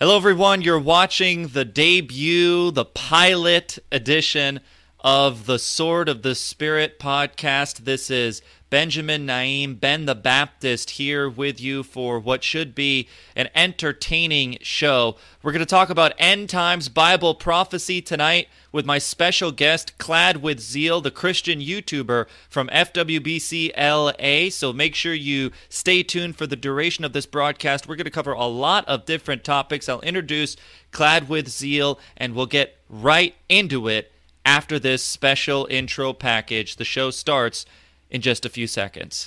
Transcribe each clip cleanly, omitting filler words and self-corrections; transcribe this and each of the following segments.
Hello, everyone. You're watching the debut, the pilot edition of the Sword of the Spirit podcast. This is Benjamin Naim, Ben the Baptist, here with you for what should be an entertaining show. We're going to talk about end times Bible prophecy tonight with my special guest, Clad with Zeal, the Christian YouTuber from FWBC LA. So make sure you stay tuned for the duration of this broadcast. We're going to cover a lot of different topics. I'll introduce Clad with Zeal, and we'll get right into it after this special intro package. The show starts in just a few seconds.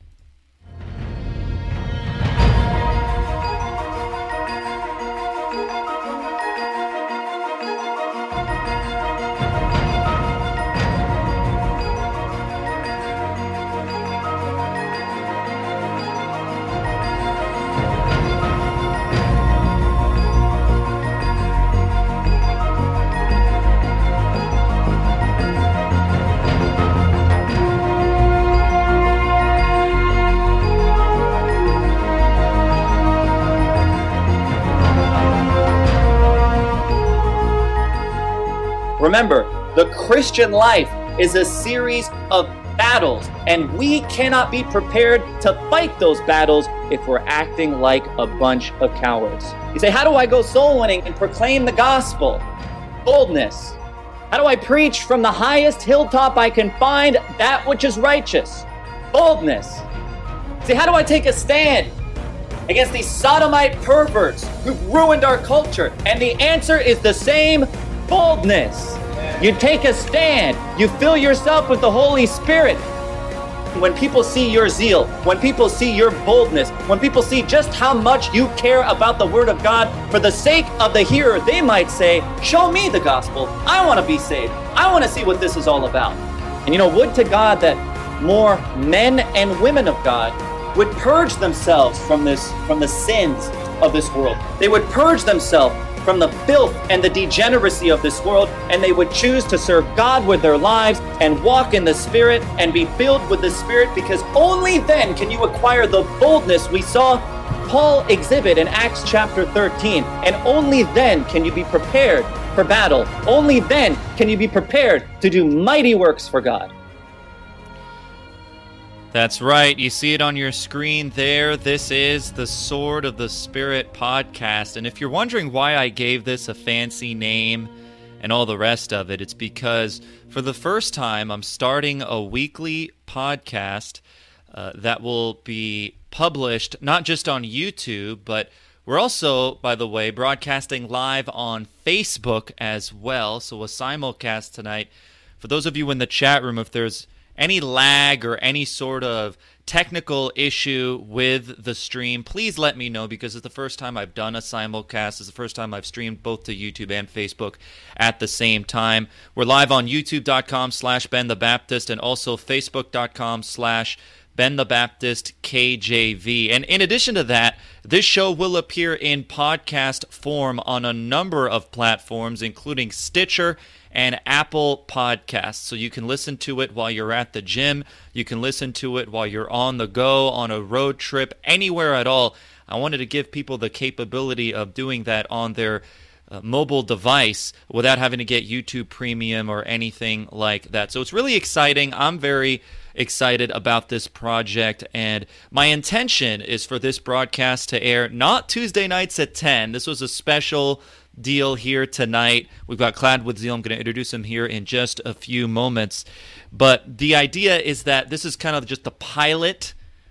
Remember, the Christian life is a series of battles, and we cannot be prepared to fight those battles if we're acting like a bunch of cowards. You say, how do I go soul winning and proclaim the gospel? Boldness. How do I preach from the highest hilltop I can find that which is righteous? Boldness. See, how do I take a stand against these sodomite perverts who've ruined our culture? And the answer is the same: boldness. You take a stand. You fill yourself with the Holy Spirit. When people see your zeal, when people see your boldness, when people see just how much you care about the Word of God, for the sake of the hearer, they might say, show me the gospel. I want to be saved. I want to see what this is all about. And would to God that more men and women of God would purge themselves from the sins of this world. They would purge themselves from the filth and the degeneracy of this world, and they would choose to serve God with their lives and walk in the Spirit and be filled with the Spirit, because only then can you acquire the boldness we saw Paul exhibit in Acts chapter 13, and only then can you be prepared for battle. Only then can you be prepared to do mighty works for God. That's right. You see it on your screen there. This is the Sword of the Spirit podcast. And if you're wondering why I gave this a fancy name and all the rest of it, it's because for the first time I'm starting a weekly podcast that will be published not just on YouTube, but we're also, by the way, broadcasting live on Facebook as well. So a simulcast tonight. For those of you in the chat room, if there's any lag or any sort of technical issue with the stream, please let me know, because it's the first time I've done a simulcast. It's the first time I've streamed both to YouTube and Facebook at the same time. We're live on youtube.com/Ben the Baptist and also facebook.com/Ben the Baptist KJV. And in addition to that, this show will appear in podcast form on a number of platforms, including Stitcher and Apple Podcasts. So you can listen to it while you're at the gym. You can listen to it while you're on the go, on a road trip, anywhere at all. I wanted to give people the capability of doing that on their mobile device without having to get YouTube Premium or anything like that. So it's really exciting. I'm very excited about this project, and my intention is for this broadcast to air not Tuesday nights at 10. This was a special deal here tonight. We've got Clad with Zeal. I'm going to introduce him here in just a few moments. But the idea is that this is kind of just the pilot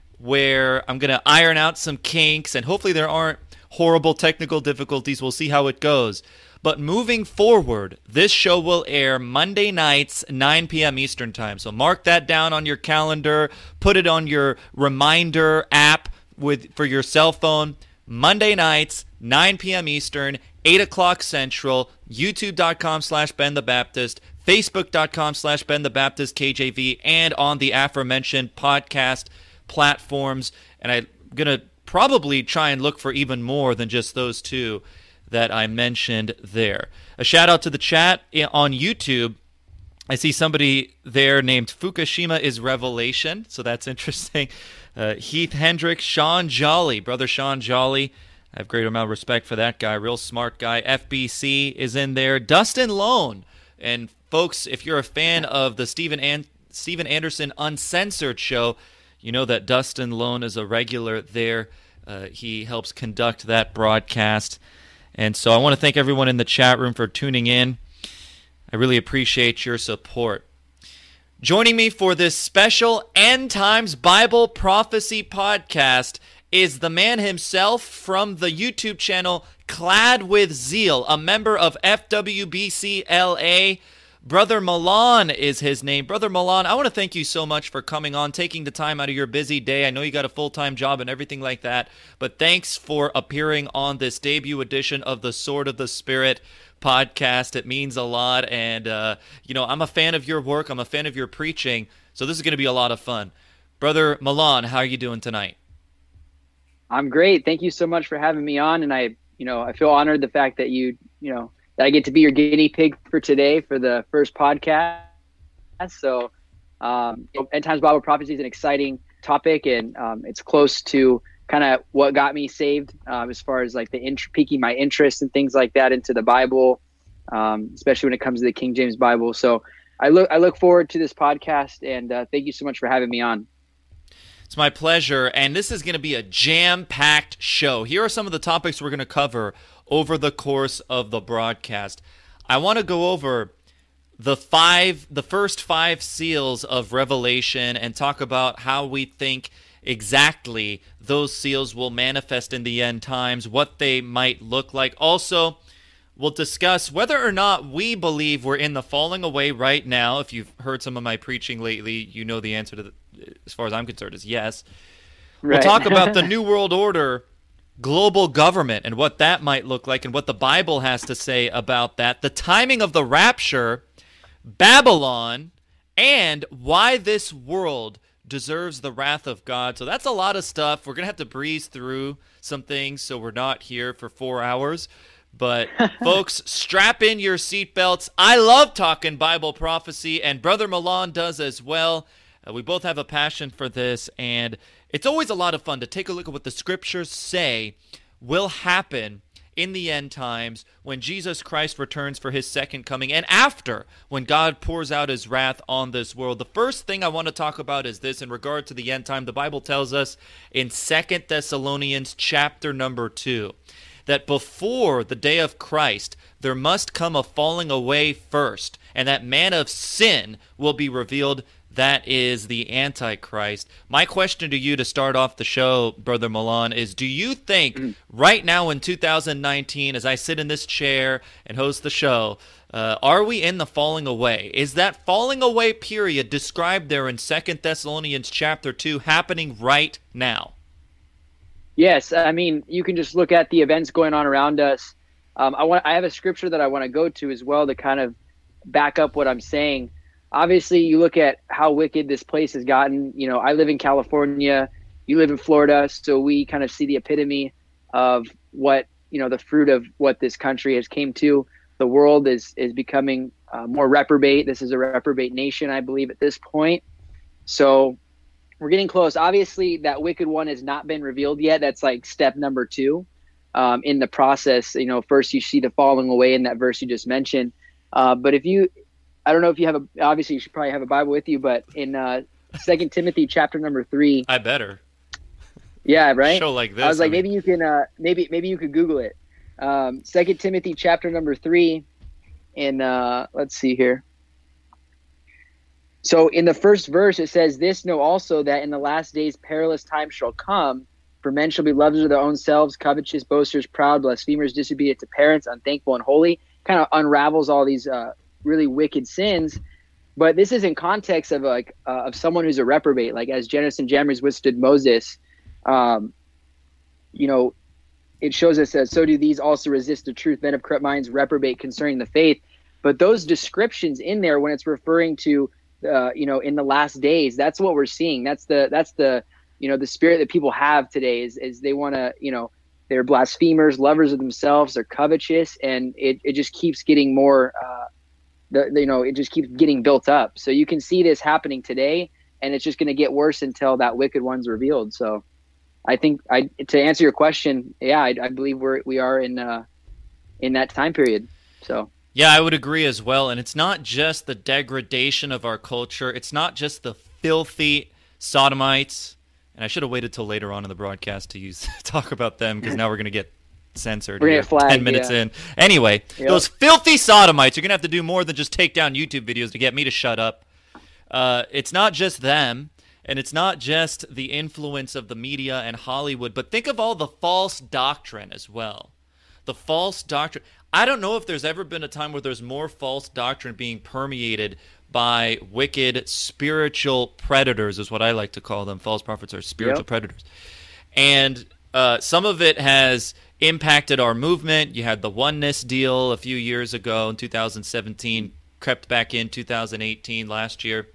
where I'm going to iron out some kinks, and hopefully there aren't horrible technical difficulties. We'll see how it goes. But moving forward, this show will air Monday nights, 9 p.m. Eastern Time. So mark that down on your calendar. Put it on your reminder app for your cell phone. Monday nights, 9 p.m. Eastern, 8 o'clock Central, youtube.com/Ben the Baptist, facebook.com/Ben the Baptist KJV, and on the aforementioned podcast platforms. And I'm going to probably try and look for even more than just those two that I mentioned there. A shout out to the chat on YouTube. I see somebody there named Fukushima is Revelation, so that's interesting. Heath Hendrick, Sean Jolly, brother Sean Jolly, I have great amount of respect for that guy. Real smart guy. FBC is in there. Dustin Lone. And folks, if you're a fan of the Steven Anderson Uncensored show, you know that Dustin Lone is a regular there. He helps conduct that broadcast. And so I want to thank everyone in the chat room for tuning in. I really appreciate your support. Joining me for this special End Times Bible Prophecy podcast is the man himself from the YouTube channel Clad with Zeal, a member of FWBC LA. Brother Milan is his name. Brother Milan, I want to thank you so much for coming on, taking the time out of your busy day. I know you got a full-time job and everything like that, but thanks for appearing on this debut edition of the Sword of the Spirit podcast. It means a lot, and I'm a fan of your work. I'm a fan of your preaching, so this is going to be a lot of fun. Brother Milan, how are you doing tonight? I'm great. Thank you so much for having me on, and I feel honored the fact that that I get to be your guinea pig for today for the first podcast. So, End Times Bible Prophecy is an exciting topic, and it's close to kind of what got me saved as far as like piquing my interest and things like that into the Bible, especially when it comes to the King James Bible. So, I look forward to this podcast, and thank you so much for having me on. It's my pleasure, and this is going to be a jam-packed show. Here are some of the topics we're going to cover over the course of the broadcast. I want to go over the first 5 seals of Revelation and talk about how we think exactly those seals will manifest in the end times, what they might look like. Also, we'll discuss whether or not we believe we're in the falling away right now. If you've heard some of my preaching lately, you know the answer to as far as I'm concerned, is yes. Right. We'll talk about the New World Order, global government, and what that might look like, and what the Bible has to say about that, the timing of the rapture, Babylon, and why this world deserves the wrath of God. So that's a lot of stuff. We're going to have to breeze through some things, so we're not here for 4 hours. But folks, strap in your seatbelts. I love talking Bible prophecy, and Brother Milan does as well. We both have a passion for this, and it's always a lot of fun to take a look at what the scriptures say will happen in the end times when Jesus Christ returns for his second coming, and after, when God pours out his wrath on this world. The first thing I want to talk about is this in regard to the end time. The Bible tells us in 2 Thessalonians chapter number 2 that before the day of Christ, there must come a falling away first, and that man of sin will be revealed. That is the Antichrist. My question to you to start off the show, Brother Milan, is do you think right now in 2019, as I sit in this chair and host the show, are we in the falling away? Is that falling away period described there in 2 Thessalonians chapter 2 happening right now? Yes. I mean, you can just look at the events going on around us. I have a scripture that I want to go to as well to kind of back up what I'm saying. Obviously, you look at how wicked this place has gotten. You know, I live in California. You live in Florida. So we kind of see the epitome of what, the fruit of what this country has came to. The world is becoming more reprobate. This is a reprobate nation, I believe, at this point. So we're getting close. Obviously, that wicked one has not been revealed yet. That's like step number 2 in the process. First you see the falling away in that verse you just mentioned. But I don't know if you have obviously you should probably have a Bible with you, but in 2 Timothy chapter number 3. I better. Yeah, right? Show like this. I was like, maybe you can, maybe you could Google it. 2 Timothy chapter number 3 and let's see here. So in the first verse, it says, "This know also that in the last days perilous times shall come, for men shall be lovers of their own selves, covetous, boasters, proud, blasphemers, disobedient to parents, unthankful, unholy." Kind of unravels all these really wicked sins, but this is in context of of someone who's a reprobate, like as Jannes and Jambres withstood Moses. It shows us that so do these also resist the truth, men of corrupt minds, reprobate concerning the faith. But those descriptions in there, when it's referring to in the last days, that's what we're seeing. That's the the spirit that people have today is they want to, they're blasphemers, lovers of themselves, they're covetous, and it just keeps getting more it just keeps getting built up. So you can see this happening today, and it's just going to get worse until that wicked one's revealed. So I think to answer your question, yeah, I believe we are in that time period. So. Yeah, I would agree as well. And it's not just the degradation of our culture. It's not just the filthy sodomites. And I should have waited till later on in the broadcast to talk about them, because now we're going to get censored. We're gonna get flagged, 10 minutes in. Anyway, those filthy sodomites, you're going to have to do more than just take down YouTube videos to get me to shut up. It's not just them, and it's not just the influence of the media and Hollywood, but think of all the false doctrine as well. The false doctrine. I don't know if there's ever been a time where there's more false doctrine being permeated by wicked spiritual predators, is what I like to call them. False prophets are spiritual predators. And some of it has impacted our movement. You had the oneness deal a few years ago in 2017, crept back in 2018, last year,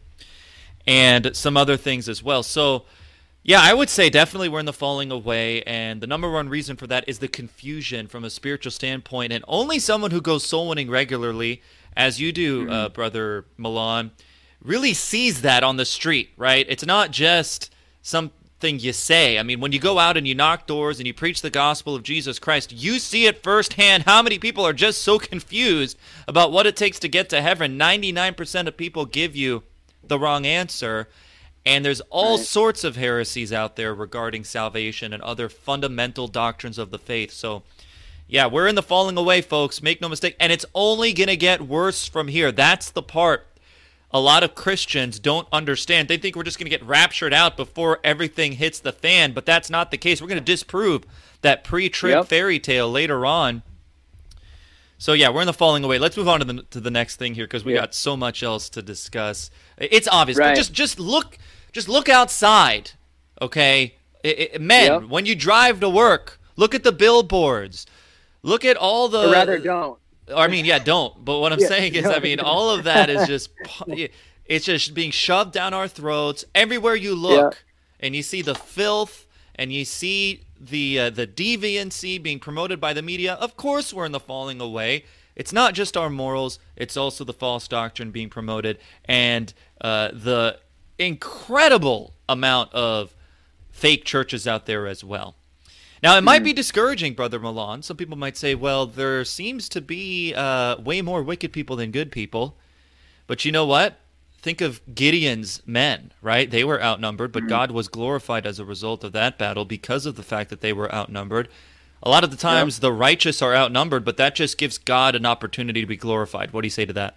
and some other things as well. So, yeah, I would say definitely we're in the falling away, and the number one reason for that is the confusion from a spiritual standpoint, and only someone who goes soul winning regularly, as you do, Brother Milan, really sees that on the street, right? It's not just something you say. I mean, when you go out and you knock doors and you preach the gospel of Jesus Christ, you see it firsthand how many people are just so confused about what it takes to get to heaven. 99% of people give you the wrong answer. And there's all sorts of heresies out there regarding salvation and other fundamental doctrines of the faith. So, yeah, we're in the falling away, folks. Make no mistake. And it's only going to get worse from here. That's the part a lot of Christians don't understand. They think we're just going to get raptured out before everything hits the fan, but that's not the case. We're going to disprove that pre-trib fairy tale later on. So, yeah, we're in the falling away. Let's move on to the next thing here, because we got so much else to discuss. It's obvious. But just look outside, okay? Men, when you drive to work, look at the billboards. Look at all the... Or rather, don't. I mean, don't. But what I'm saying is, I mean, all of that is just... It's just being shoved down our throats. Everywhere you look, and you see the filth, and you see the deviancy being promoted by the media. Of course we're in the falling away. It's not just our morals. It's also the false doctrine being promoted, and the incredible amount of fake churches out there as well. Now, it might be discouraging, Brother Milan. Some people might say, well, there seems to be way more wicked people than good people. But you know what? Think of Gideon's men, right? They were outnumbered, but God was glorified as a result of that battle because of the fact that they were outnumbered. A lot of the times the righteous are outnumbered, but that just gives God an opportunity to be glorified. What do you say to that?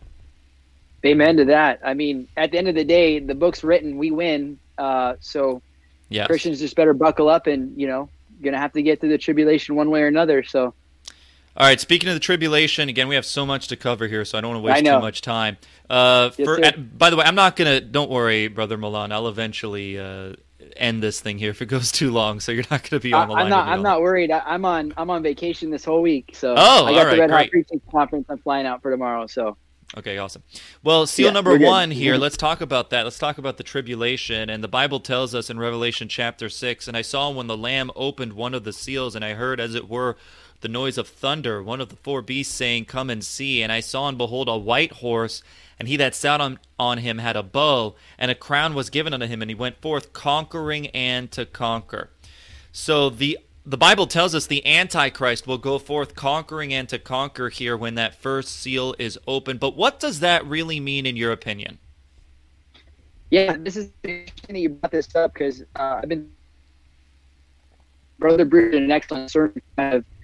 Amen to that. I mean, at the end of the day, the book's written, we win. So Christians just better buckle up and, going to have to get through the tribulation one way or another. So. All right, speaking of the tribulation, again, we have so much to cover here, so I don't want to waste too much time. By the way, I'm not going to, don't worry, Brother Milan, I'll eventually end this thing here if it goes too long, so you're not going to be on the line. I'm not worried. I'm on vacation this whole week, so I got the Red Hot Preaching Conference I'm flying out for tomorrow, so. Okay, awesome. Well, seal number one here, let's talk about that. Let's talk about the tribulation. And the Bible tells us in Revelation chapter 6, and I saw when the Lamb opened one of the seals, and I heard, as it were, the noise of thunder, one of the four beasts saying, "Come and see." And I saw and behold a white horse, and he that sat on him had a bow, and a crown was given unto him, and he went forth conquering and to conquer. So the Bible tells us the Antichrist will go forth conquering and to conquer here when that first seal is open. But what does that really mean in your opinion? Yeah, this is interesting that you brought this up, because I've been... Brother Bruce did an excellent sermon kind of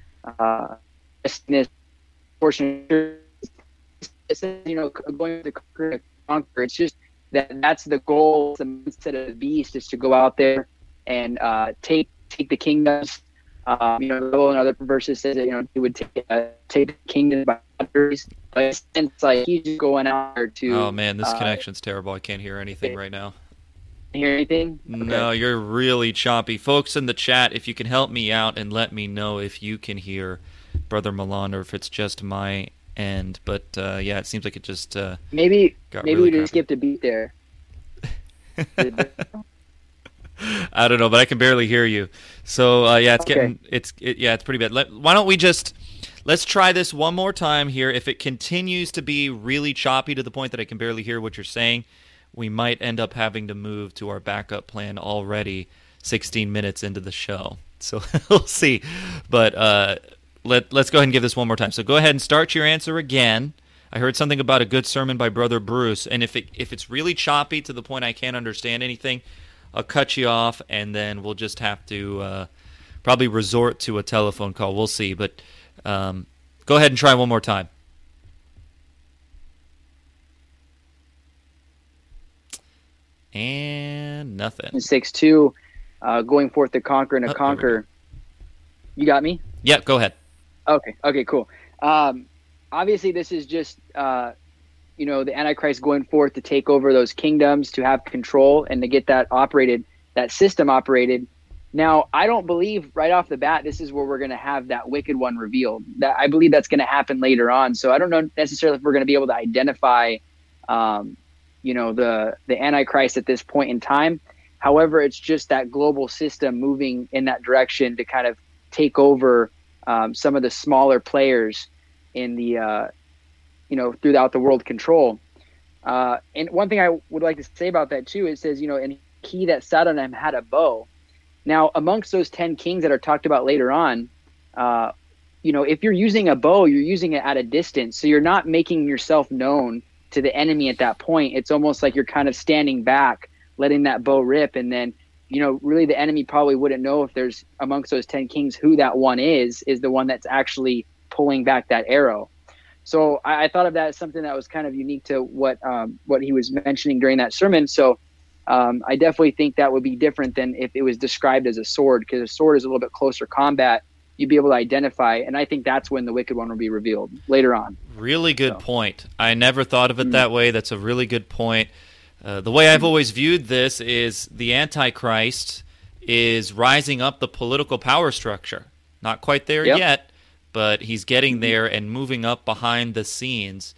this portion. It's, going to conquer. It's just that's the goal. The mindset of the beast is to go out there and take the kingdoms. Another verses says that he would take the kingdom by boundaries. But it's like he's just going out there to. Oh man, this connection's terrible. I can't hear anything right now. Hear anything? Okay. No, you're really choppy. Folks in the chat, if you can help me out and let me know if you can hear Brother Milan or if it's just my end. But it seems like it just maybe really we just skipped a beat there. I don't know, but I can barely hear you. So it's getting it's pretty bad. Why don't we let's try this one more time here. If it continues to be really choppy to the point that I can barely hear what you're saying, we might end up having to move to our backup plan already. 16 minutes into the show. So we'll see. But let's go ahead and give this one more time. So go ahead and start your answer again. I heard something about a good sermon by Brother Bruce, and if it's really choppy to the point I can't understand anything, I'll cut you off, and then we'll just have to probably resort to a telephone call. We'll see. But go ahead and try one more time. And nothing. 6:2, going forth to conquer and to conquer. You got me? Yeah, go ahead. Okay, cool. Obviously, this is just the Antichrist going forth to take over those kingdoms, to have control, and to get that system operated. Now, I don't believe right off the bat this is where we're going to have that wicked one revealed. That I believe that's going to happen later on. So I don't know necessarily if we're going to be able to identify the Antichrist at this point in time. However, it's just that global system moving in that direction to kind of take over some of the smaller players in the throughout the world control. And one thing I would like to say about that too, it says, and he that sat on him had a bow. Now, amongst those 10 kings that are talked about later on, if you're using a bow, you're using it at a distance. So you're not making yourself known to the enemy at that point. It's almost like you're kind of standing back, letting that bow rip. And then, really the enemy probably wouldn't know if there's amongst those 10 kings who that one is the one that's actually pulling back that arrow. So I thought of that as something that was kind of unique to what he was mentioning during that sermon. So I definitely think that would be different than if it was described as a sword, because a sword is a little bit closer combat. You'd be able to identify, and I think that's when the wicked one will be revealed later on. Really good point. I never thought of it that way. That's a really good point. The way I've always viewed this is the Antichrist is rising up the political power structure. Not quite there yet, but he's getting there and moving up behind the scenes.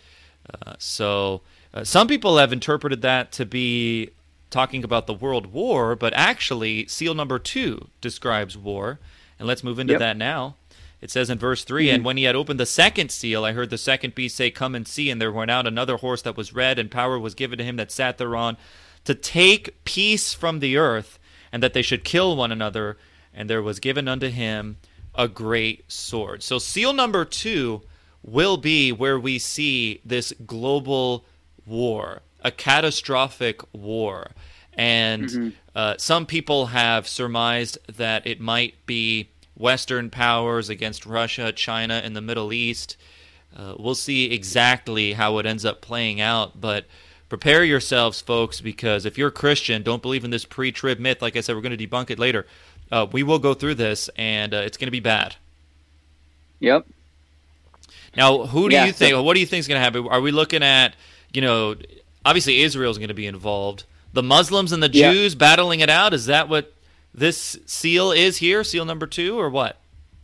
So some people have interpreted that to be talking about the world war, but actually seal number 2 describes war. And let's move into that now. It says in verse 3, And when he had opened the second seal, I heard the second beast say, Come and see. And there went out another horse that was red, and power was given to him that sat thereon, to take peace from the earth, and that they should kill one another. And there was given unto him a great sword. So seal number 2 will be where we see this global war, a catastrophic war. And some people have surmised that it might be Western powers against Russia, China, and the Middle East. We'll see exactly how it ends up playing out, but prepare yourselves, folks, because if you're a Christian, don't believe in this pre-trib myth. Like I said, we're going to debunk it later. We will go through this, and it's going to be bad. Yep. Now, who do you think? What do you think is going to happen? Are we looking at, obviously Israel's going to be involved. The Muslims and the Jews battling it out? Is that what this seal is here, seal number 2, or what?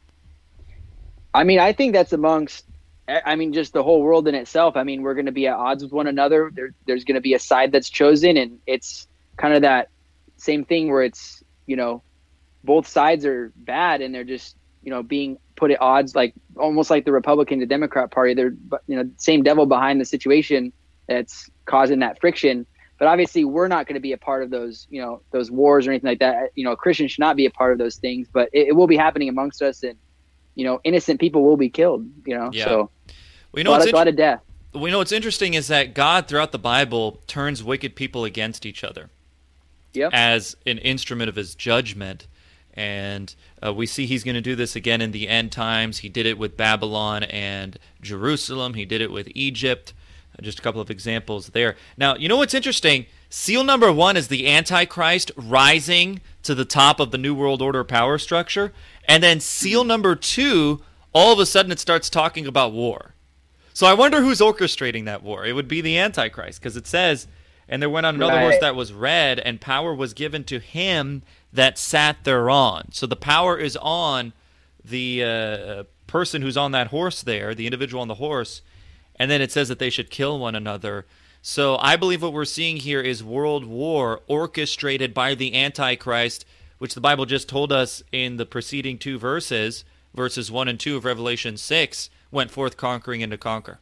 I mean, I think that's amongst, just the whole world in itself. I mean, we're going to be at odds with one another. There's going to be a side that's chosen, and it's kind of that same thing where it's, both sides are bad, and they're just, being put at odds, like almost like the Republican and Democrat Party. They're, same devil behind the situation that's causing that friction. But obviously, we're not going to be a part of those, those wars or anything like that. Christians should not be a part of those things. But it will be happening amongst us, and innocent people will be killed. So a lot of death. We know what's interesting is that God, throughout the Bible, turns wicked people against each other as an instrument of His judgment. And we see He's going to do this again in the end times. He did it with Babylon and Jerusalem. He did it with Egypt. Just a couple of examples there. Now, what's interesting? Seal number 1 is the Antichrist rising to the top of the New World Order power structure. And then seal number 2, all of a sudden it starts talking about war. So I wonder who's orchestrating that war. It would be the Antichrist, because it says, And there went on another horse that was red, and power was given to him that sat thereon. So the power is on the person who's on that horse there, the individual on the horse. And then it says that they should kill one another. So I believe what we're seeing here is world war orchestrated by the Antichrist, which the Bible just told us in the preceding 2 verses, verses 1 and 2 of Revelation 6, went forth conquering and to conquer.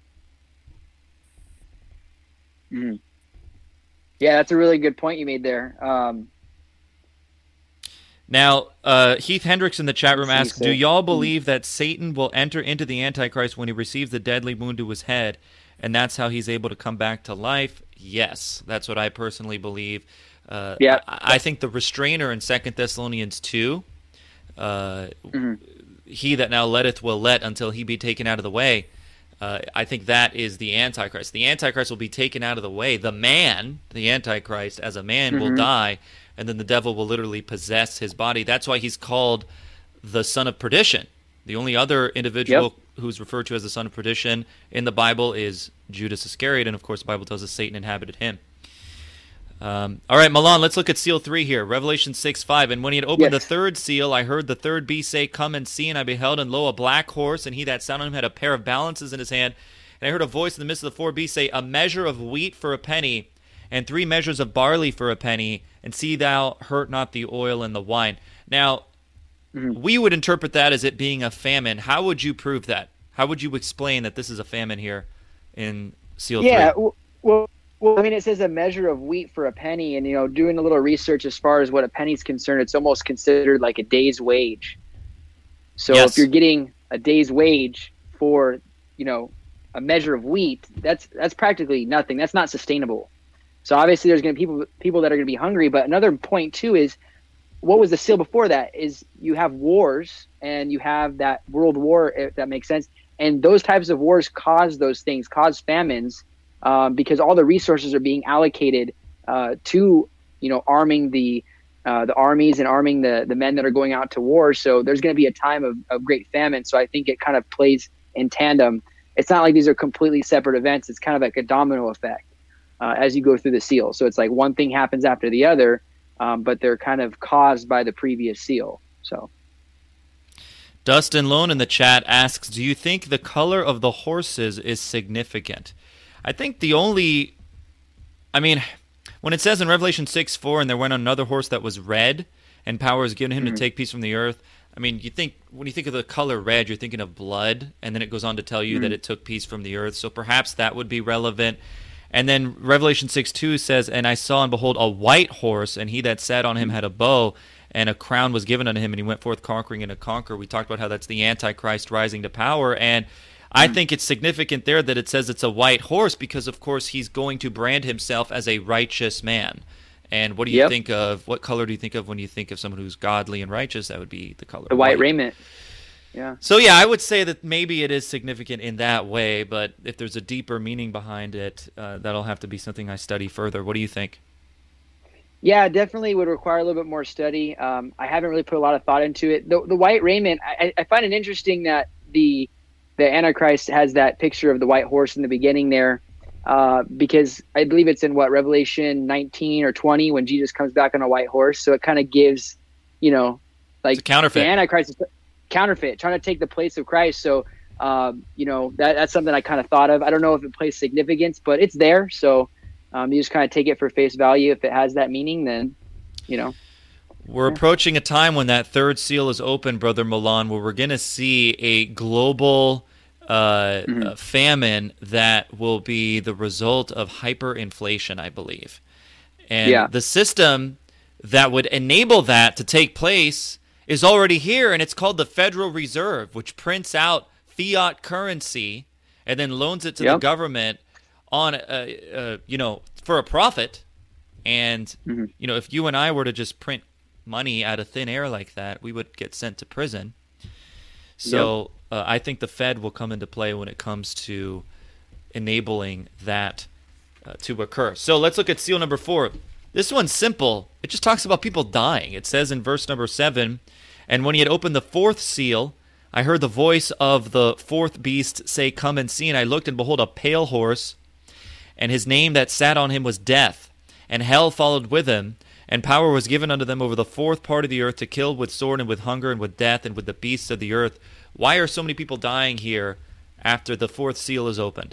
Yeah, that's a really good point you made there. Now, Heath Hendricks in the chat room asks, do y'all believe that Satan will enter into the Antichrist when he receives the deadly wound to his head, and that's how he's able to come back to life? Yes, that's what I personally believe. I think the restrainer in 2 Thessalonians 2, he that now letteth will let until he be taken out of the way. I think that is the Antichrist. The Antichrist will be taken out of the way. The man, the Antichrist, as a man, will die, and then the devil will literally possess his body. That's why he's called the son of perdition. The only other individual who's referred to as the son of perdition in the Bible is Judas Iscariot, and of course the Bible tells us Satan inhabited him. All right, Milan, let's look at seal 3 here. Revelation 6:5. And when he had opened the third seal, I heard the third beast say, Come and see. And I beheld, and lo, a black horse, and he that sat on him had a pair of balances in his hand. And I heard a voice in the midst of the four beasts say, A measure of wheat for a penny, and 3 measures of barley for a penny, and see thou hurt not the oil and the wine. Now, we would interpret that as it being a famine. How would you prove that? How would you explain that this is a famine here in seal 3? Yeah, well, I mean, it says a measure of wheat for a penny, and, doing a little research as far as what a penny is concerned, it's almost considered like a day's wage. So if you're getting a day's wage for, a measure of wheat, that's practically nothing. That's not sustainable. So obviously there's going to be people that are going to be hungry. But another point too is, what was the seal before that? Is you have wars, and you have that world war, if that makes sense. And those types of wars cause those things, cause famines. Because all the resources are being allocated to, arming the armies and arming the men that are going out to war. So there's going to be a time of great famine. So I think it kind of plays in tandem. It's not like these are completely separate events. It's kind of like a domino effect as you go through the seal. So it's like one thing happens after the other, but they're kind of caused by the previous seal. So Dustin Lone in the chat asks, do you think the color of the horses is significant? I think when it says in Revelation 6:4, and there went another horse that was red, and power was given him to take peace from the earth. I mean, when you think of the color red, you're thinking of blood, and then it goes on to tell you that it took peace from the earth. So perhaps that would be relevant. And then Revelation 6:2 says, and I saw and behold a white horse, and he that sat on him had a bow, and a crown was given unto him, and he went forth conquering and to conquer. We talked about how that's the Antichrist rising to power, and I think it's significant there that it says it's a white horse because, of course, he's going to brand himself as a righteous man. And what do you think of? What color do you think of when you think of someone who's godly and righteous? That would be the color. The white raiment. Yeah. So, yeah, I would say that maybe it is significant in that way, but if there's a deeper meaning behind it, that'll have to be something I study further. What do you think? Yeah, definitely would require a little bit more study. I haven't really put a lot of thought into it. The white raiment, I find it interesting that the Antichrist has that picture of the white horse in the beginning there, because I believe it's in Revelation 19 or 20 when Jesus comes back on a white horse. So it kind of gives, like counterfeit. The Antichrist is counterfeit, trying to take the place of Christ. So, that's something I kind of thought of. I don't know if it plays significance, but it's there. So you just kind of take it for face value. If it has that meaning, then, We're approaching a time when that third seal is open, Brother Milan, where we're going to see a global famine that will be the result of hyperinflation, I believe. And the system that would enable that to take place is already here, and it's called the Federal Reserve, which prints out fiat currency and then loans it to the government on, for a profit. And, if you and I were to just print money out of thin air like that, we would get sent to prison. So I think the Fed will come into play when it comes to enabling that to occur. So let's look at seal number 4. This one's simple. It just talks about people dying. It says in verse number 7, and when he had opened the 4th seal, I heard the voice of the 4th beast say, Come and see. And I looked, and behold, a pale horse, and his name that sat on him was Death, and hell followed with him. And power was given unto them over the 4th part of the earth to kill with sword and with hunger and with death and with the beasts of the earth. Why are so many people dying here after the 4th seal is opened?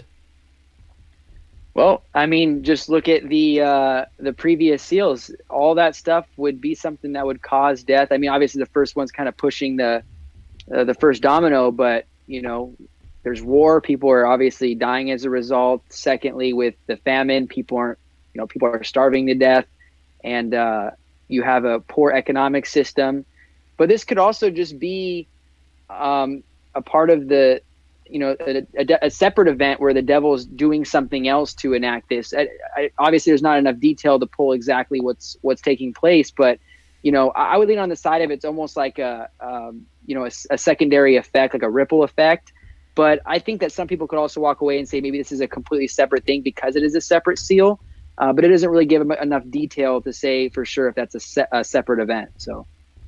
Well, I mean, just look at the previous seals. All that stuff would be something that would cause death. I mean, obviously the first one's kind of pushing the first domino, but there's war. People are obviously dying as a result. Secondly, with the famine, people are starving to death. And, You have a poor economic system, but this could also just be a part of the, a separate event where the devil's doing something else to enact this. Obviously, there's not enough detail to pull exactly what's taking place, but I would lean on the side of it's almost like a secondary effect, like a ripple effect. But I think that some people could also walk away and say maybe this is a completely separate thing because it is a separate seal, but it doesn't really give enough detail to say for sure if that's a separate event. So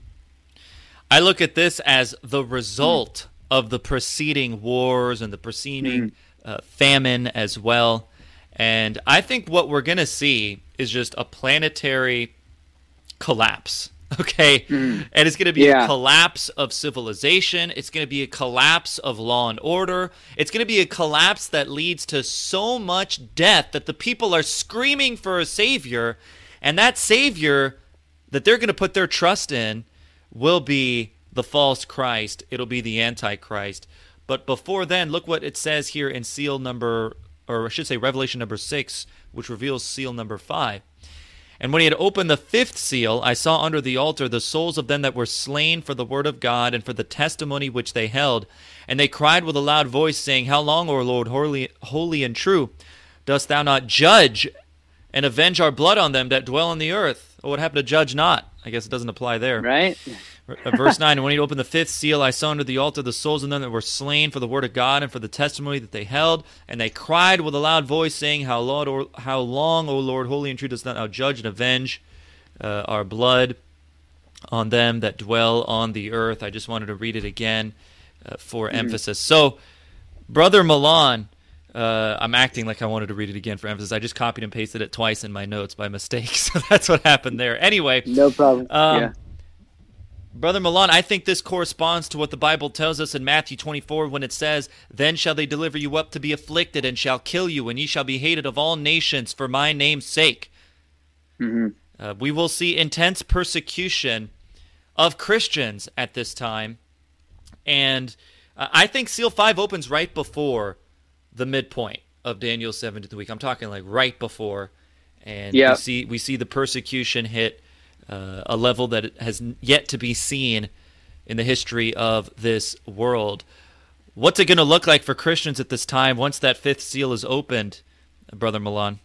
I look at this as the result of the preceding wars and the preceding famine as well. And I think what we're going to see is just a planetary collapse. Okay. And it's going to be a collapse of civilization. It's going to be a collapse of law and order. It's going to be a collapse that leads to so much death that the people are screaming for a savior. And that savior that they're going to put their trust in will be the false Christ. It'll be the Antichrist. But before then, look what it says here in Revelation number 6, which reveals seal number 5. And when he had opened the fifth seal, I saw under the altar the souls of them that were slain for the word of God and for the testimony which they held. And they cried with a loud voice, saying, How long, O Lord, holy and true, dost thou not judge and avenge our blood on them that dwell on the earth? Oh, what happened to judge not? I guess it doesn't apply there. Right. Verse 9, And when he opened the fifth seal, I saw under the altar the souls of them that were slain for the word of God and for the testimony that they held. And they cried with a loud voice, saying, How long, O Lord, holy and true, dost thou judge and avenge our blood on them that dwell on the earth? I just wanted to read it again for emphasis. So, Brother Milan, I'm acting like I wanted to read it again for emphasis. I just copied and pasted it twice in my notes by mistake, so that's what happened there. Anyway. No problem. Brother Milan, I think this corresponds to what the Bible tells us in Matthew 24 when it says, Then shall they deliver you up to be afflicted, and shall kill you, and ye shall be hated of all nations for my name's sake. We will see intense persecution of Christians at this time. And I think Seal 5 opens right before the midpoint of Daniel's 70th week. I'm talking like right before. And we see the persecution hit a level that has yet to be seen in the history of this world. What's it going to look like for Christians at this time once that fifth seal is opened, Brother Milan?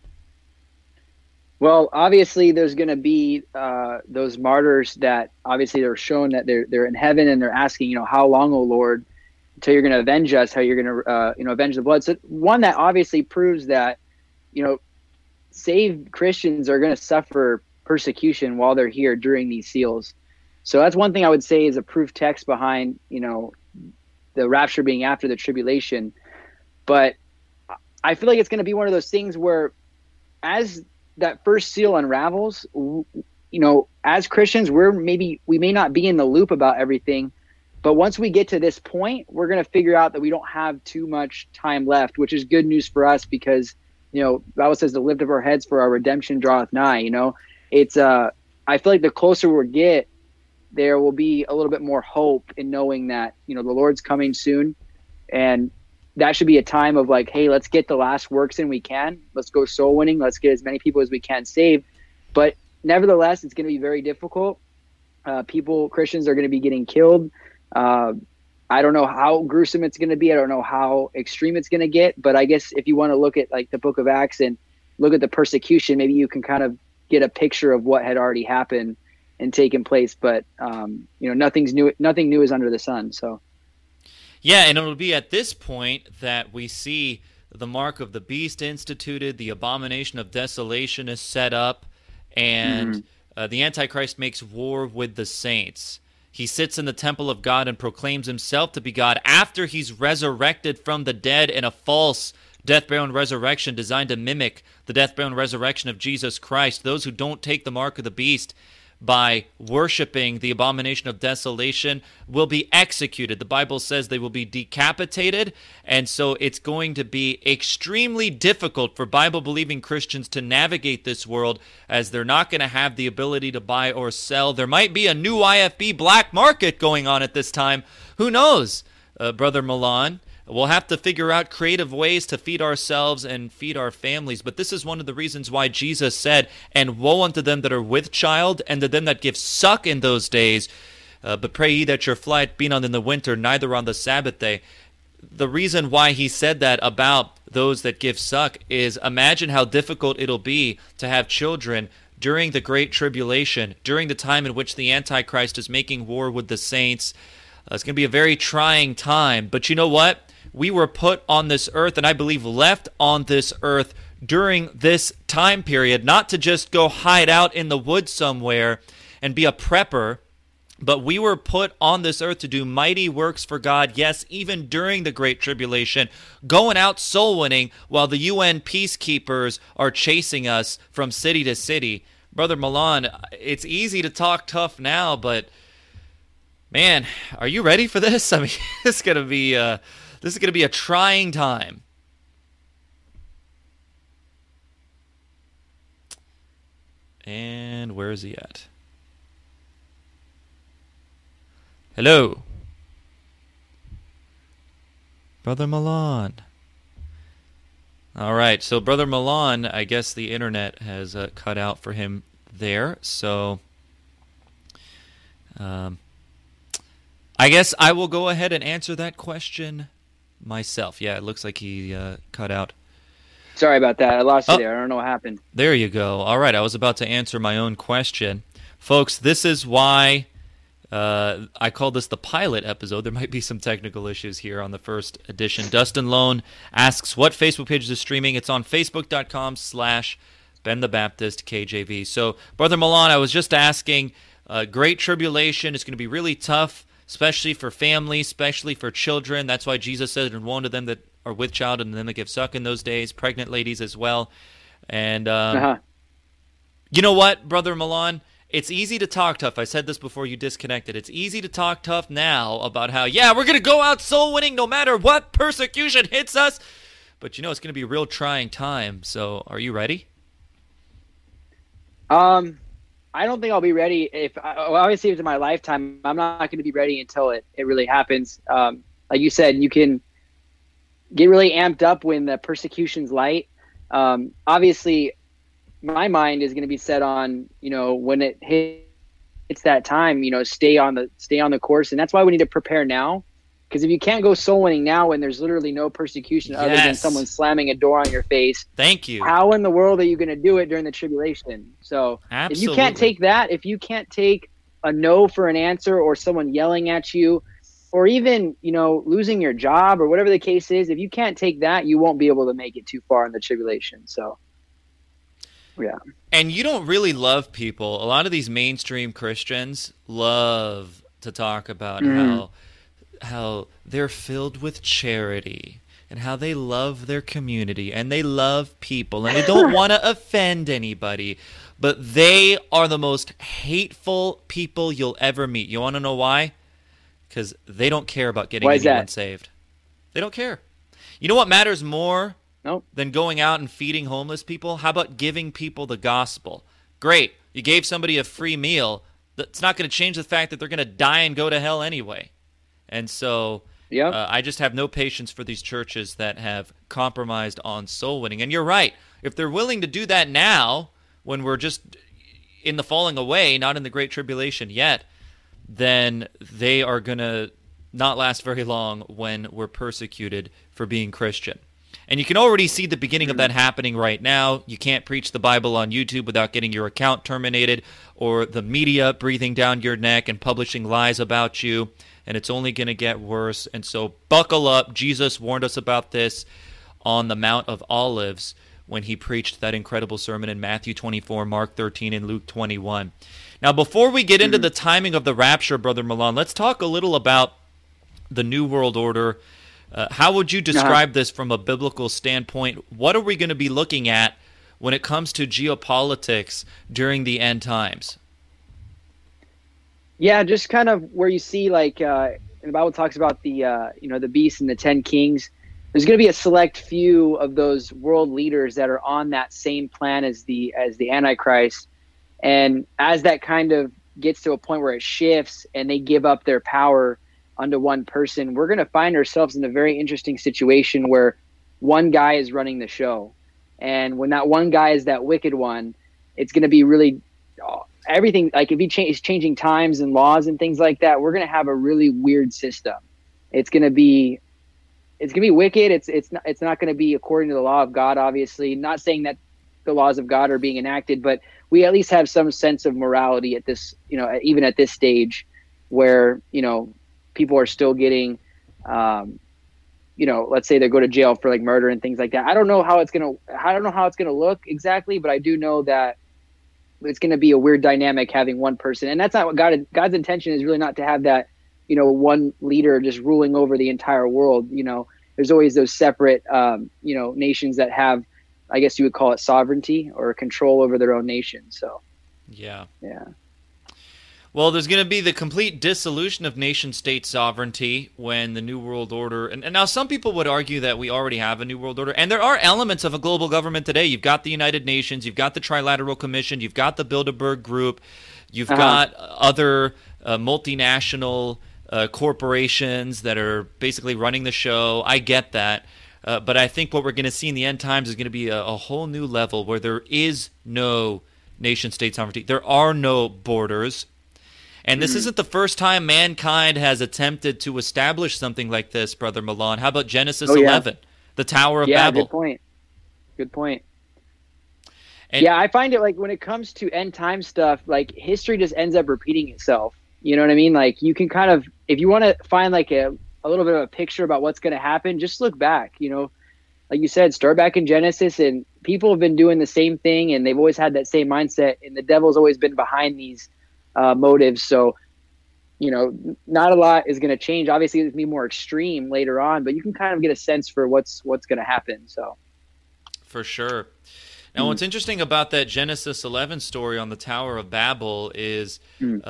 Well, obviously there's going to be those martyrs that obviously they're shown that they're in heaven and they're asking, how long, O Lord, until you're going to avenge us, how you're going to avenge the blood. So one that obviously proves that, saved Christians are going to suffer persecution while they're here during these seals. So that's one thing I would say is a proof text behind, the rapture being after the tribulation. But I feel like it's going to be one of those things where as that first seal unravels, as Christians, we may not be in the loop about everything, but once we get to this point, we're going to figure out that we don't have too much time left, which is good news for us because, the Bible says the lift of our heads for our redemption draweth nigh, It's I feel like the closer we get, there will be a little bit more hope in knowing that, the Lord's coming soon. And that should be a time of like, hey, let's get the last works in we can. Let's go soul winning. Let's get as many people as we can saved. But nevertheless, it's going to be very difficult. Christians are going to be getting killed. I don't know how gruesome it's going to be. I don't know how extreme it's going to get. But I guess if you want to look at like the book of Acts and look at the persecution, maybe you can kind of get a picture of what had already happened and taken place. But, nothing new is under the sun. So. Yeah, and it'll be at this point that we see the mark of the beast instituted, the abomination of desolation is set up, and the Antichrist makes war with the saints. He sits in the temple of God and proclaims himself to be God after he's resurrected from the dead in a false death, burial, and resurrection designed to mimic the death, burial, and resurrection of Jesus Christ. Those who don't take the mark of the beast by worshiping the abomination of desolation will be executed. The Bible says they will be decapitated, and so it's going to be extremely difficult for Bible-believing Christians to navigate this world, as they're not going to have the ability to buy or sell. There might be a new IFB black market going on at this time. Who knows, Brother Milan? We'll have to figure out creative ways to feed ourselves and feed our families. But this is one of the reasons why Jesus said, "And woe unto them that are with child, and to them that give suck in those days. But pray ye that your flight be not in the winter, neither on the Sabbath day." The reason why he said that about those that give suck is, imagine how difficult it'll be to have children during the Great Tribulation, during the time in which the Antichrist is making war with the saints. It's going to be a very trying time. But you know what? We were put on this earth, and I believe left on this earth during this time period, not to just go hide out in the woods somewhere and be a prepper, but we were put on this earth to do mighty works for God, yes, even during the Great Tribulation, going out soul winning while the UN peacekeepers are chasing us from city to city. Brother Milan, it's easy to talk tough now, but man, are you ready for this? I mean, this is gonna be a trying time. And where is he at? Hello, Brother Milan. All right, so Brother Milan, I guess the internet has cut out for him there. So I guess I will go ahead and answer that question myself. Yeah, it looks like he cut out. Sorry about that. I lost you there. I don't know what happened. There you go. All right, I was about to answer my own question. Folks, this is why I call this the pilot episode. There might be some technical issues here on the first edition. Dustin Lone asks, what Facebook page is streaming? It's on facebook.com/Ben the Baptist KJV. So, Brother Milan, I was just asking, Great Tribulation is going to be really tough, especially for families, especially for children. That's why Jesus said, and woe unto them that are with child and them that give suck in those days, pregnant ladies as well. And you know what, Brother Milan? It's easy to talk tough. I said this before you disconnected. It's easy to talk tough now about how, yeah, we're going to go out soul winning no matter what persecution hits us. But you know, it's going to be a real trying time. So are you ready? I don't think I'll be ready. Obviously, if it's in my lifetime, I'm not going to be ready until it really happens. Like you said, you can get really amped up when the persecution's light. Obviously, my mind is going to be set on, when it hits that time, stay on the course. And that's why we need to prepare now. Because if you can't go soul winning now when there's literally no persecution other than someone slamming a door on your face, thank you. How in the world are you going to do it during the tribulation? So Absolutely. If you can't take that, if you can't take a no for an answer or someone yelling at you, or even, losing your job or whatever the case is, if you can't take that, you won't be able to make it too far in the tribulation. So. Yeah. And you don't really love people. A lot of these mainstream Christians love to talk about how they're filled with charity and how they love their community and they love people and they don't want to offend anybody. But they are the most hateful people you'll ever meet. You want to know why? Because they don't care about getting anyone saved. They don't care. You know what matters more than going out and feeding homeless people? How about giving people the gospel? Great. You gave somebody a free meal. That's not going to change the fact that they're going to die and go to hell anyway. And so I just have no patience for these churches that have compromised on soul winning. And you're right. If they're willing to do that now, when we're just in the falling away, not in the Great Tribulation yet, then they are going to not last very long when we're persecuted for being Christian. And you can already see the beginning of that happening right now. You can't preach the Bible on YouTube without getting your account terminated or the media breathing down your neck and publishing lies about you. And it's only going to get worse. And so buckle up. Jesus warned us about this on the Mount of Olives when he preached that incredible sermon in Matthew 24, Mark 13, and Luke 21. Now, before we get into the timing of the rapture, Brother Milan, let's talk a little about the New World Order. How would you describe this from a biblical standpoint? What are we going to be looking at when it comes to geopolitics during the end times? Yeah, just kind of where you see, the Bible talks about the beast and the 10 kings. There's going to be a select few of those world leaders that are on that same plan as the Antichrist. And as that kind of gets to a point where it shifts and they give up their power, unto one person, we're going to find ourselves in a very interesting situation where one guy is running the show. And when that one guy is that wicked one, it's going to be really everything. Like if he's changing times and laws and things like that, we're going to have a really weird system. It's going to be wicked. It's not going to be according to the law of God, obviously. Not saying that the laws of God are being enacted, but we at least have some sense of morality at this, even at this stage where, people are still getting, let's say they go to jail for like murder and things like that. I don't know how it's going to look exactly, but I do know that it's going to be a weird dynamic having one person. And that's not what God's intention is, really not to have that, one leader just ruling over the entire world. There's always those separate, nations that have, I guess you would call it sovereignty or control over their own nation. So, yeah. Well, there's going to be the complete dissolution of nation-state sovereignty when the New World Order... And now some people would argue that we already have a New World Order, and there are elements of a global government today. You've got the United Nations, you've got the Trilateral Commission, you've got the Bilderberg Group, you've got other multinational corporations that are basically running the show. I get that. But I think what we're going to see in the end times is going to be a whole new level where there is no nation-state sovereignty. There are no borders. And this isn't the first time mankind has attempted to establish something like this, Brother Milan. How about Genesis 11, the Tower of Babel? Good point. And, I find it like when it comes to end time stuff, like history just ends up repeating itself. You know what I mean? Like you can kind of, if you want to find like a little bit of a picture about what's going to happen, just look back, like you said, start back in Genesis, and people have been doing the same thing and they've always had that same mindset, and the devil's always been behind these motives. So, not a lot is going to change. Obviously, it's going to be more extreme later on, but you can kind of get a sense for what's going to happen. So, for sure. Now, what's interesting about that Genesis 11 story on the Tower of Babel is, in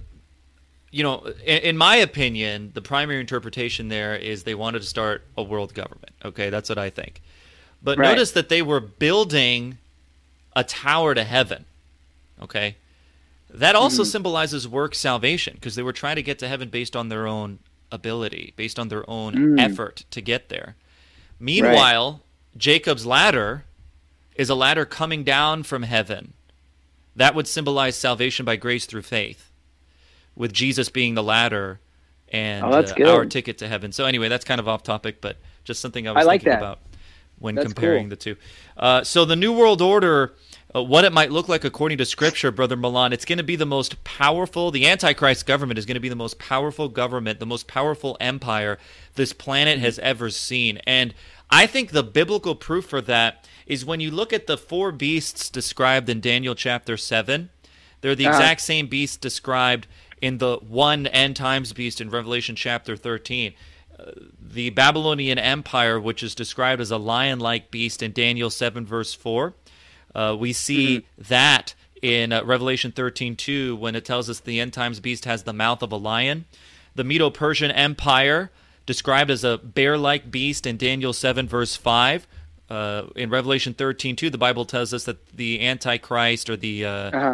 my opinion, the primary interpretation there is they wanted to start a world government. Okay, that's what I think. But notice that they were building a tower to heaven. Okay. That also symbolizes work salvation, because they were trying to get to heaven based on their own ability, based on their own effort to get there. Meanwhile, Jacob's ladder is a ladder coming down from heaven. That would symbolize salvation by grace through faith, with Jesus being the ladder and our ticket to heaven. So anyway, that's kind of off topic, but just something I was thinking about when comparing the two. So the New World Order... what it might look like according to Scripture, Brother Milan, it's going to be the most powerful, the Antichrist government is going to be the most powerful government, the most powerful empire this planet has ever seen. And I think the biblical proof for that is when you look at the four beasts described in Daniel chapter 7, they're the exact same beasts described in the one end times beast in Revelation chapter 13. The Babylonian Empire, which is described as a lion-like beast in Daniel 7 verse 4, we see that in Revelation 13:2 when it tells us the end times beast has the mouth of a lion. The Medo-Persian Empire, described as a bear-like beast in Daniel 7 verse 5. In Revelation 13:2, the Bible tells us that the Antichrist, or the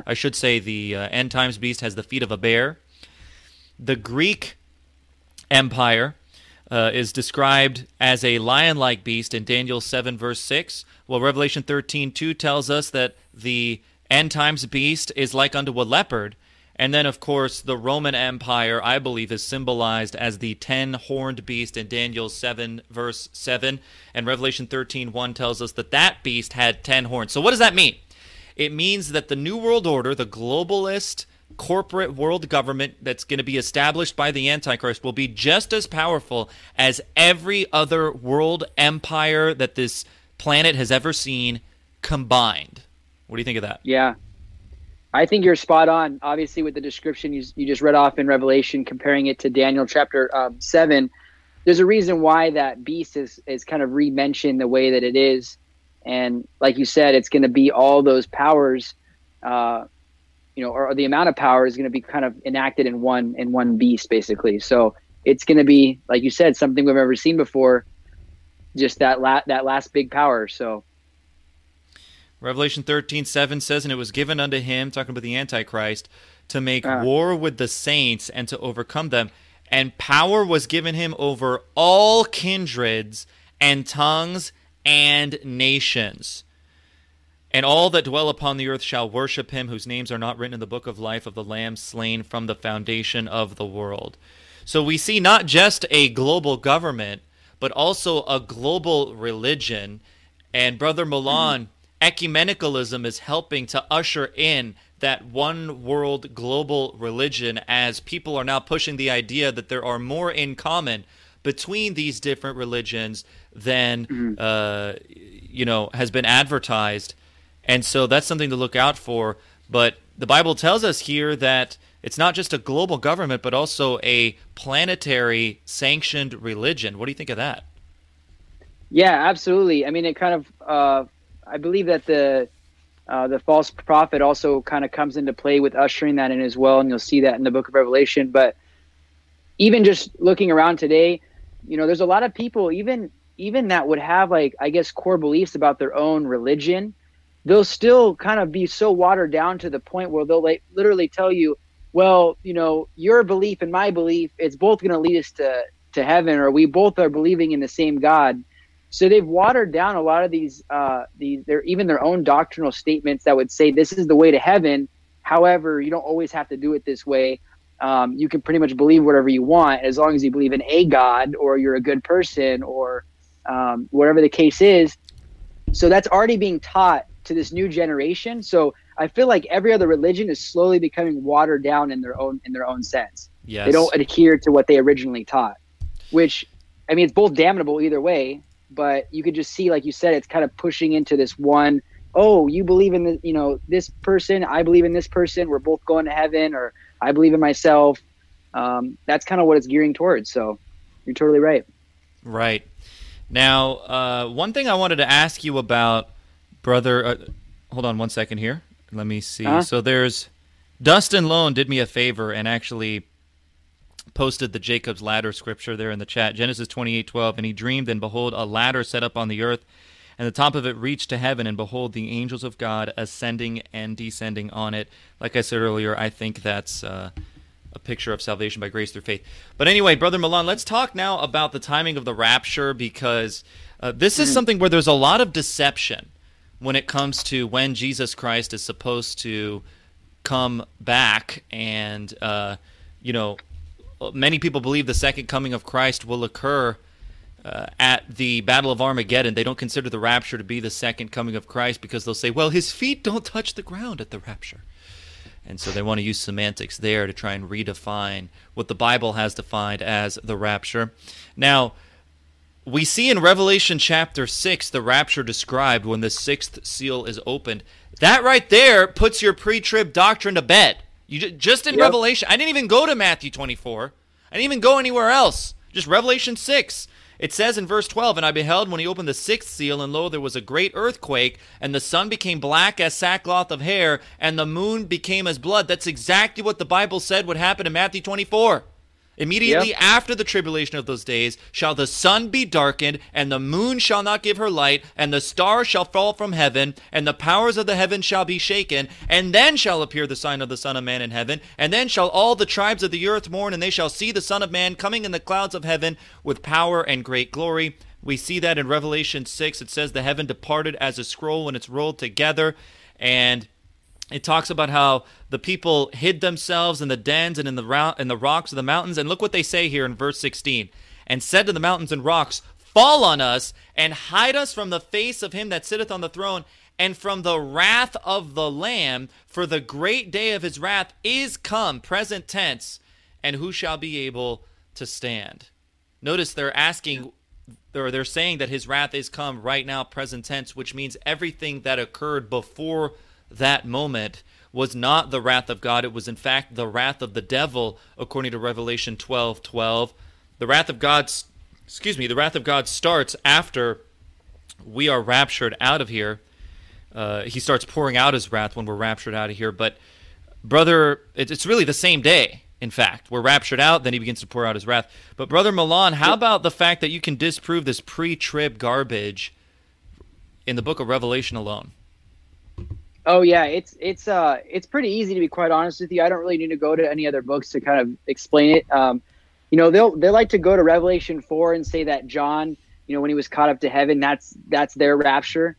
end times beast, has the feet of a bear. The Greek Empire is described as a lion-like beast in Daniel 7 verse 6. Well, Revelation 13:2 tells us that the end times beast is like unto a leopard. And then, of course, the Roman Empire, I believe, is symbolized as the 10-horned beast in Daniel 7 verse 7. And Revelation 13:1 tells us that that beast had 10 horns. So what does that mean? It means that the New World Order, the globalist corporate world government that's going to be established by the Antichrist, will be just as powerful as every other world empire that this planet has ever seen combined. What do you think of that? Yeah, I think you're spot on. Obviously, with the description you just read off in Revelation, comparing it to Daniel chapter 7, there's a reason why that beast is kind of re-mentioned the way that it is. And like you said, it's going to be all those powers, or the amount of power is going to be kind of enacted in one beast, basically. So it's going to be, like you said, something we've never seen before. Just that last big power. So Revelation 13:7 says, "And it was given unto him," talking about the Antichrist, "to make war with the saints and to overcome them." and power was given him over all kindreds and tongues and nations. And all that dwell upon the earth shall worship him, whose names are not written in the book of life of the Lamb slain from the foundation of the world. So we see not just a global government, but also a global religion. And Brother Milan, ecumenicalism is helping to usher in that one world global religion, as people are now pushing the idea that there are more in common between these different religions than has been advertised. And so that's something to look out for. But the Bible tells us here that it's not just a global government, but also a planetary sanctioned religion. What do you think of that? Yeah, absolutely. I mean, it kind of, I believe that the false prophet also kind of comes into play with ushering that in as well. And you'll see that in the book of Revelation. But even just looking around today, there's a lot of people, even that would have core beliefs about their own religion. They'll still kind of be so watered down to the point where they'll literally tell you, well, your belief and my belief, it's both going to lead us to heaven, or we both are believing in the same God. So they've watered down a lot of these their own doctrinal statements that would say this is the way to heaven. However, you don't always have to do it this way. You can pretty much believe whatever you want as long as you believe in a God, or you're a good person, or whatever the case is. So that's already being taught to this new generation. So I feel like every other religion is slowly becoming watered down in their own sense. Yes. They don't adhere to what they originally taught, which, I mean, it's both damnable either way, but you could just see, like you said, it's kind of pushing into this one, oh, you believe in this person, I believe in this person, we're both going to heaven, or I believe in myself. That's kind of what it's gearing towards. So you're totally right. Right. Now, one thing I wanted to ask you about, brother, hold on one second here. Let me see. So there's Dustin Lone did me a favor and actually posted the Jacob's ladder scripture there in the chat. Genesis 28:12, and he dreamed, and behold, a ladder set up on the earth, and the top of it reached to heaven, and behold, the angels of God ascending and descending on it. Like I said earlier, I think that's a picture of salvation by grace through faith. But anyway, Brother Milan, let's talk now about the timing of the rapture, because this is something where there's a lot of deception when it comes to when Jesus Christ is supposed to come back. And, many people believe the second coming of Christ will occur at the Battle of Armageddon. They don't consider the rapture to be the second coming of Christ because they'll say, well, his feet don't touch the ground at the rapture. And so they want to use semantics there to try and redefine what the Bible has defined as the rapture. Now, we see in Revelation chapter 6 the rapture described when the sixth seal is opened. That right there puts your pre-trib doctrine to bed. Just in Revelation. I didn't even go to Matthew 24. I didn't even go anywhere else. Just Revelation 6. It says in verse 12, and I beheld when he opened the sixth seal, and lo, there was a great earthquake, and the sun became black as sackcloth of hair, and the moon became as blood. That's exactly what the Bible said would happen in Matthew 24. Immediately after the tribulation of those days shall the sun be darkened, and the moon shall not give her light, and the stars shall fall from heaven, and the powers of the heavens shall be shaken. And then shall appear the sign of the Son of Man in heaven, and then shall all the tribes of the earth mourn, and they shall see the Son of Man coming in the clouds of heaven with power and great glory. We see that in Revelation 6. It says the heaven departed as a scroll when it's rolled together, and it talks about how the people hid themselves in the dens and in the rocks of the mountains. And look what they say here in verse 16. And said to the mountains and rocks, fall on us, and hide us from the face of him that sitteth on the throne, and from the wrath of the Lamb, for the great day of his wrath is come, present tense, and who shall be able to stand? Notice they're asking, or they're saying that his wrath is come right now, present tense, which means everything that occurred before that moment was not the wrath of God. It was in fact the wrath of the devil, according to Revelation 12:12. The wrath of God starts after we are raptured out of here. He starts pouring out his wrath when we're raptured out of here. But brother, it's really the same day. In fact, we're raptured out, then he begins to pour out his wrath. But Brother Milan, how about the fact that you can disprove this pre-trib garbage in the book of Revelation alone? Oh yeah, it's pretty easy, to be quite honest with you. I don't really need to go to any other books to kind of explain it. they like to go to Revelation 4 and say that John, when he was caught up to heaven, that's their rapture.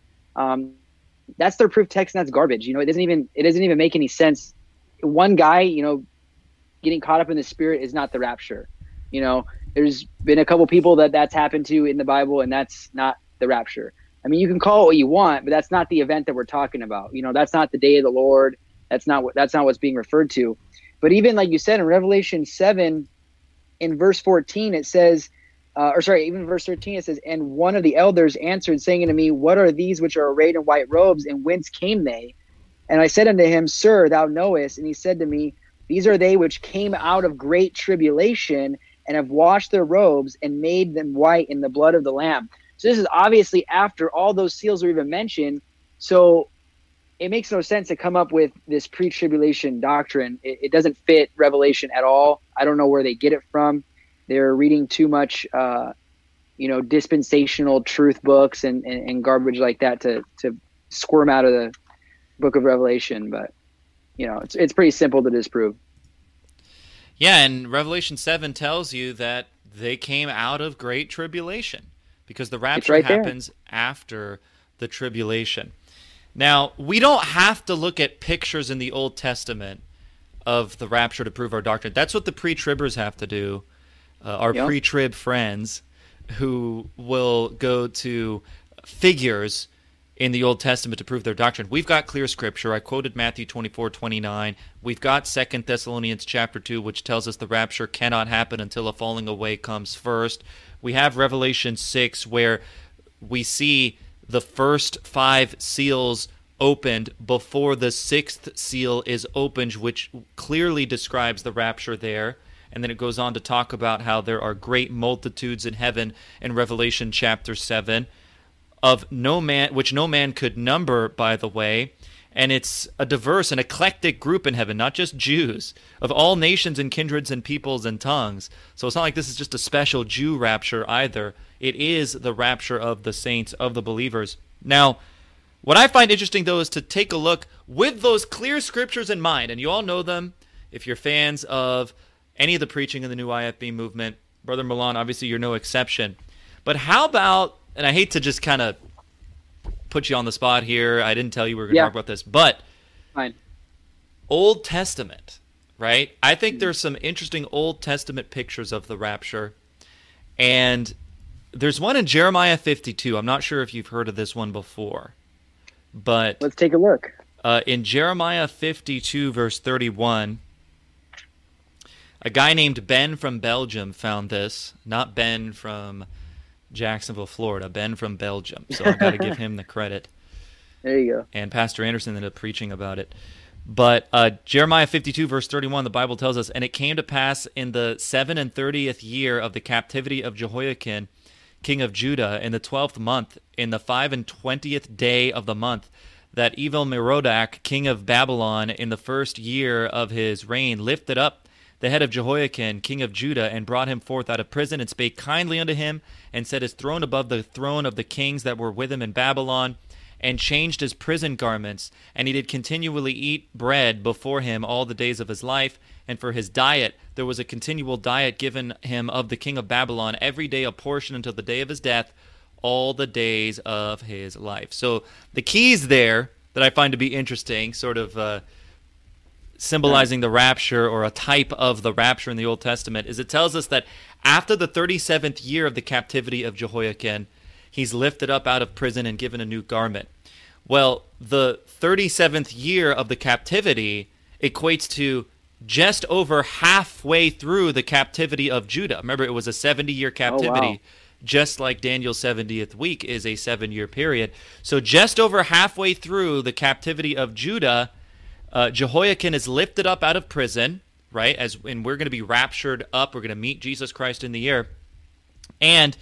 That's their proof text, and that's garbage. It doesn't even make any sense. One guy, getting caught up in the Spirit is not the rapture. There's been a couple people that's happened to in the Bible, and that's not the rapture. I mean, you can call it what you want, but that's not the event that we're talking about. That's not the day of the Lord. That's not what's being referred to. But even like you said in Revelation 7, in verse 14, it says, even verse 13, it says, "And one of the elders answered, saying unto me, What are these which are arrayed in white robes, and whence came they? And I said unto him, Sir, thou knowest. And he said to me, These are they which came out of great tribulation, and have washed their robes, and made them white in the blood of the Lamb." So this is obviously after all those seals are even mentioned. So it makes no sense to come up with this pre-tribulation doctrine. It doesn't fit Revelation at all. I don't know where they get it from. They're reading too much, dispensational truth books and garbage like that to squirm out of the book of Revelation. But, it's pretty simple to disprove. Yeah, and Revelation 7 tells you that they came out of great tribulation because the rapture happens after the tribulation. Now, we don't have to look at pictures in the Old Testament of the rapture to prove our doctrine. That's what the pre-tribbers have to do, our pre-trib friends who will go to figures in the Old Testament to prove their doctrine. We've got clear scripture. I quoted Matthew 24:29. We've got 2 Thessalonians chapter 2, which tells us the rapture cannot happen until a falling away comes first. We have Revelation 6, where we see the first 5 seals opened before the 6th seal is opened, which clearly describes the rapture there. And then it goes on to talk about how there are great multitudes in heaven in Revelation chapter 7, of no man, which no man could number, by the way. And it's a diverse and eclectic group in heaven, not just Jews, of all nations and kindreds and peoples and tongues. So it's not like this is just a special Jew rapture either. It is the rapture of the saints, of the believers. Now, what I find interesting, though, is to take a look with those clear scriptures in mind, and you all know them if you're fans of any of the preaching in the new IFB movement. Brother Milan, obviously you're no exception. But how about, and I hate to just kind of put you on the spot here. I didn't tell you we were going to talk about this, but fine. Old Testament, right? I think there's some interesting Old Testament pictures of the rapture, and there's one in Jeremiah 52. I'm not sure if you've heard of this one before, but let's take a look. In Jeremiah 52, verse 31, a guy named Ben from Belgium found this. Not Ben from Jacksonville, Florida. Ben from Belgium. So I've got to give him the credit. There you go. And Pastor Anderson ended up preaching about it. But Jeremiah 52, verse 31, the Bible tells us, "And it came to pass in the 37th year of the captivity of Jehoiakim, king of Judah, in the 12th month, in the 25th day of the month, that Evil-Merodach, king of Babylon, in the first year of his reign, lifted up the head of Jehoiakim, king of Judah, and brought him forth out of prison, and spake kindly unto him, and set his throne above the throne of the kings that were with him in Babylon, and changed his prison garments. And he did continually eat bread before him all the days of his life. And for his diet there was a continual diet given him of the king of Babylon, every day a portion until the day of his death, all the days of his life." So the keys there that I find to be interesting, sort of symbolizing the rapture, or a type of the rapture in the Old Testament, is it tells us that after the 37th year of the captivity of Jehoiakim, he's lifted up out of prison and given a new garment. Well, the 37th year of the captivity equates to just over halfway through the captivity of Judah. Remember, it was a 70-year captivity, just like Daniel's 70th week is a 7-year period. So just over halfway through the captivity of Judah, Jehoiakim is lifted up out of prison, right? And we're going to be raptured up. We're going to meet Jesus Christ in the air. And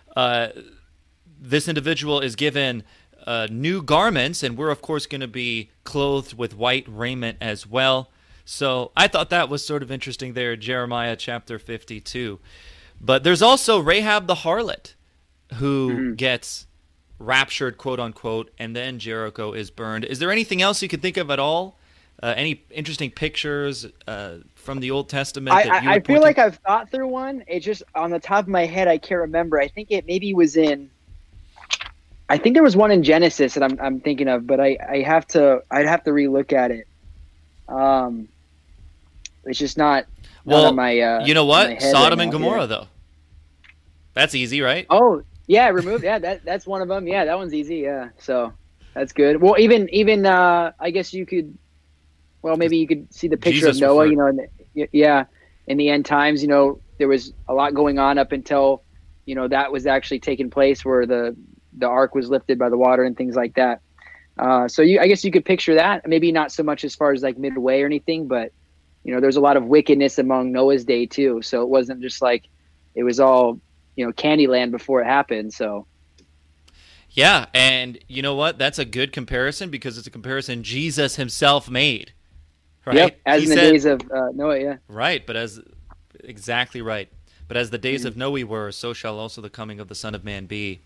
this individual is given new garments, and we're, of course, going to be clothed with white raiment as well. So I thought that was sort of interesting there, Jeremiah chapter 52. But there's also Rahab the harlot, who gets raptured, quote-unquote, and then Jericho is burned. Is there anything else you can think of at all Any interesting pictures from the Old Testament that you would I feel point like to? I've thought through one. It's just on the top of my head, I can't remember. I think it maybe was in. I think there was one in Genesis that I'm thinking of, but I'd have to relook at it. It's just not on my. You know my what? head Sodom right and now. Gomorrah, Yeah. though. That's easy, right? Oh yeah, remove. Yeah, that's one of them. Yeah, that one's easy. Yeah, so that's good. Well, even I guess you could. Well, maybe you could see the picture Jesus of Noah. referred. You know, in the end times, there was a lot going on up until, that was actually taking place where the ark was lifted by the water and things like that. So I guess you could picture that. Maybe not so much as far as like midway or anything, but there's a lot of wickedness among Noah's day too. So it wasn't just like it was all Candyland before it happened. So. Yeah, and you know what? That's a good comparison because it's a comparison Jesus himself made. Right? Yep, as He in the said- days of Noah, yeah. Right, exactly right. But as the days of Noe were, so shall also the coming of the Son of Man be.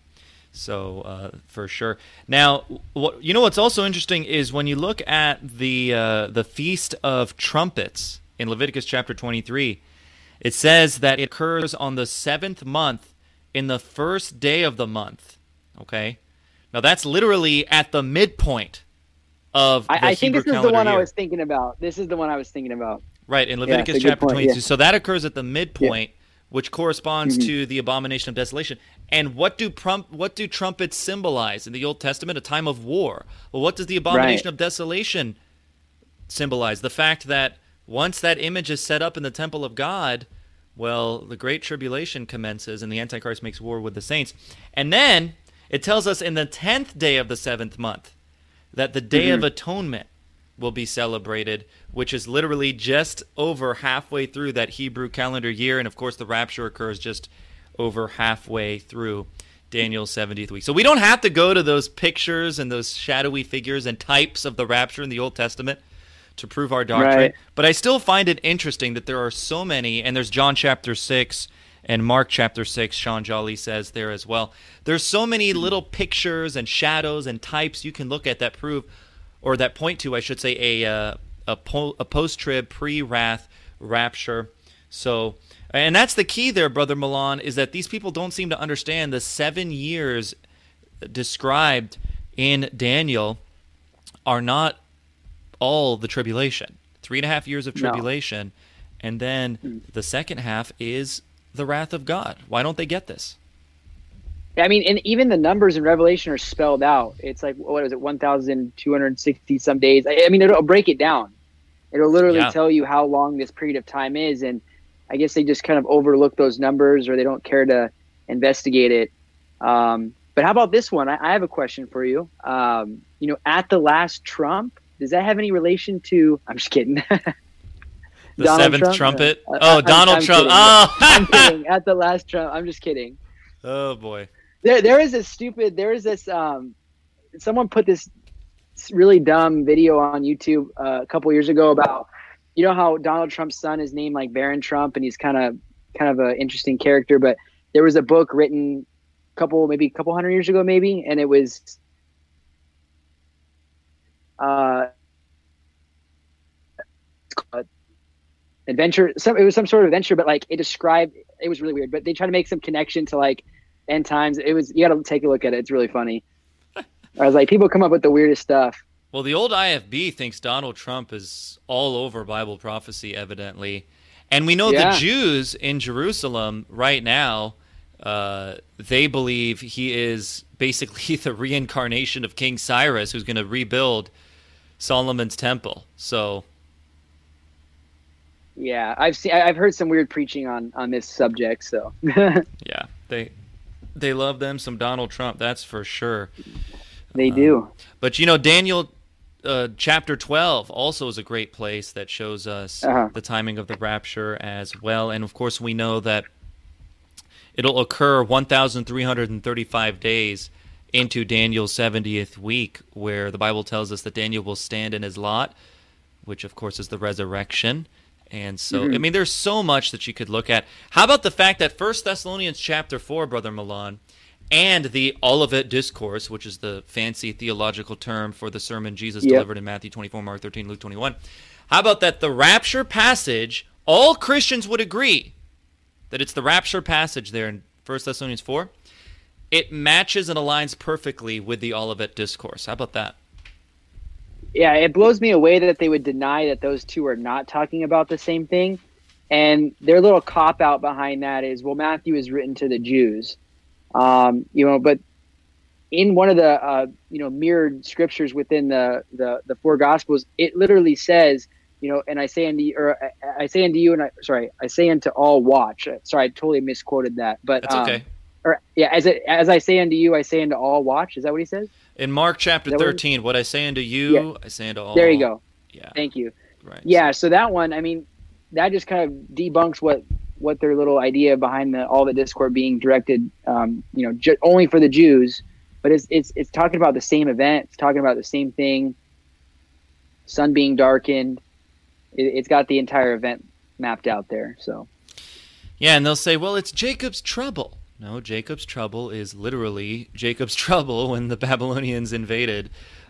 So for sure. Now, what's also interesting is when you look at the Feast of Trumpets in Leviticus chapter 23, it says that it occurs on the 7th month in the first day of the month. Okay, now that's literally at the midpoint of the I think Hebrew this is the calendar one I year. was thinking about. This is the one I was thinking about. Right, in Yeah, Leviticus it's a good chapter point, 22. yeah. So that occurs at the midpoint, which corresponds to the abomination of desolation. And what do trumpets symbolize in the Old Testament? A time of war. Well, what does the abomination of desolation symbolize? The fact that once that image is set up in the temple of God, well, the Great Tribulation commences and the Antichrist makes war with the saints. And then it tells us in the 10th day of the 7th month that the Day of Atonement will be celebrated, which is literally just over halfway through that Hebrew calendar year. And, of course, the rapture occurs just over halfway through Daniel's 70th week. So we don't have to go to those pictures and those shadowy figures and types of the rapture in the Old Testament to prove our doctrine. Right. But I still find it interesting that there are so many, and there's John chapter 6 and Mark chapter 6, Sean Jolly says there as well. There's so many little pictures and shadows and types you can look at that prove, or that point to, I should say, a post-trib, pre-wrath rapture. So, and that's the key there, Brother Milan, is that these people don't seem to understand the 7 years described in Daniel are not all the tribulation. 3.5 years of tribulation, and then the second half is the wrath of God. Why don't they get this? I mean, and even the numbers in Revelation are spelled out. It's like, what is it, 1,260 some days? I mean, it'll break it down. It'll literally tell you how long this period of time is, and I guess they just kind of overlook those numbers, or they don't care to investigate it. But how about this one? I have a question for you. At the last Trump, does that have any relation to? I'm just kidding. The Donald seventh Trump? trumpet? I'm Donald Trump. kidding. Oh, I'm kidding. At the last Trump. I'm just kidding. Oh boy. There is this someone put this really dumb video on YouTube a couple years ago about, how Donald Trump's son is named like Barron Trump, and he's kind of an interesting character. But there was a book written maybe a couple hundred years ago, maybe, and it was adventure. It was some sort of adventure, but like it was really weird. But they try to make some connection to like end times. You got to take a look at it. It's really funny. I was like, people come up with the weirdest stuff. Well, the old IFB thinks Donald Trump is all over Bible prophecy, evidently. And we know the Jews in Jerusalem right now, they believe he is basically the reincarnation of King Cyrus, who's going to rebuild Solomon's temple. So, yeah, I've heard some weird preaching on this subject. So, yeah, they love them some Donald Trump, that's for sure. They do. But Daniel chapter 12 also is a great place that shows us the timing of the rapture as well. And of course, we know that it'll occur 1,335 days into Daniel's 70th week, where the Bible tells us that Daniel will stand in his lot, which of course is the resurrection. And so, I mean, there's so much that you could look at. How about the fact that 1 Thessalonians chapter 4, Brother Milan, and the Olivet Discourse, which is the fancy theological term for the sermon Jesus delivered in Matthew 24, Mark 13, Luke 21. How about that the rapture passage, all Christians would agree that it's the rapture passage there in 1 Thessalonians 4. It matches and aligns perfectly with the Olivet Discourse. How about that? Yeah, it blows me away that they would deny that those two are not talking about the same thing. And their little cop-out behind that is, well, Matthew is written to the Jews. But in one of the mirrored scriptures within the four Gospels, it literally says, and I say unto all, watch. Sorry, I totally misquoted that, but that's okay. As I say unto you, I say unto all, watch. Is that what he says? In Mark chapter 13, what I say unto you, I say unto all. There you go. Yeah. Thank you. Right. Yeah. So that one, I mean, that just kind of debunks what their little idea behind all the Discord being directed, only for the Jews, but it's talking about the same event. It's talking about the same thing. Sun being darkened. It's got the entire event mapped out there. So. Yeah, and they'll say, well, it's Jacob's trouble. No, Jacob's trouble is literally Jacob's trouble when the Babylonians invaded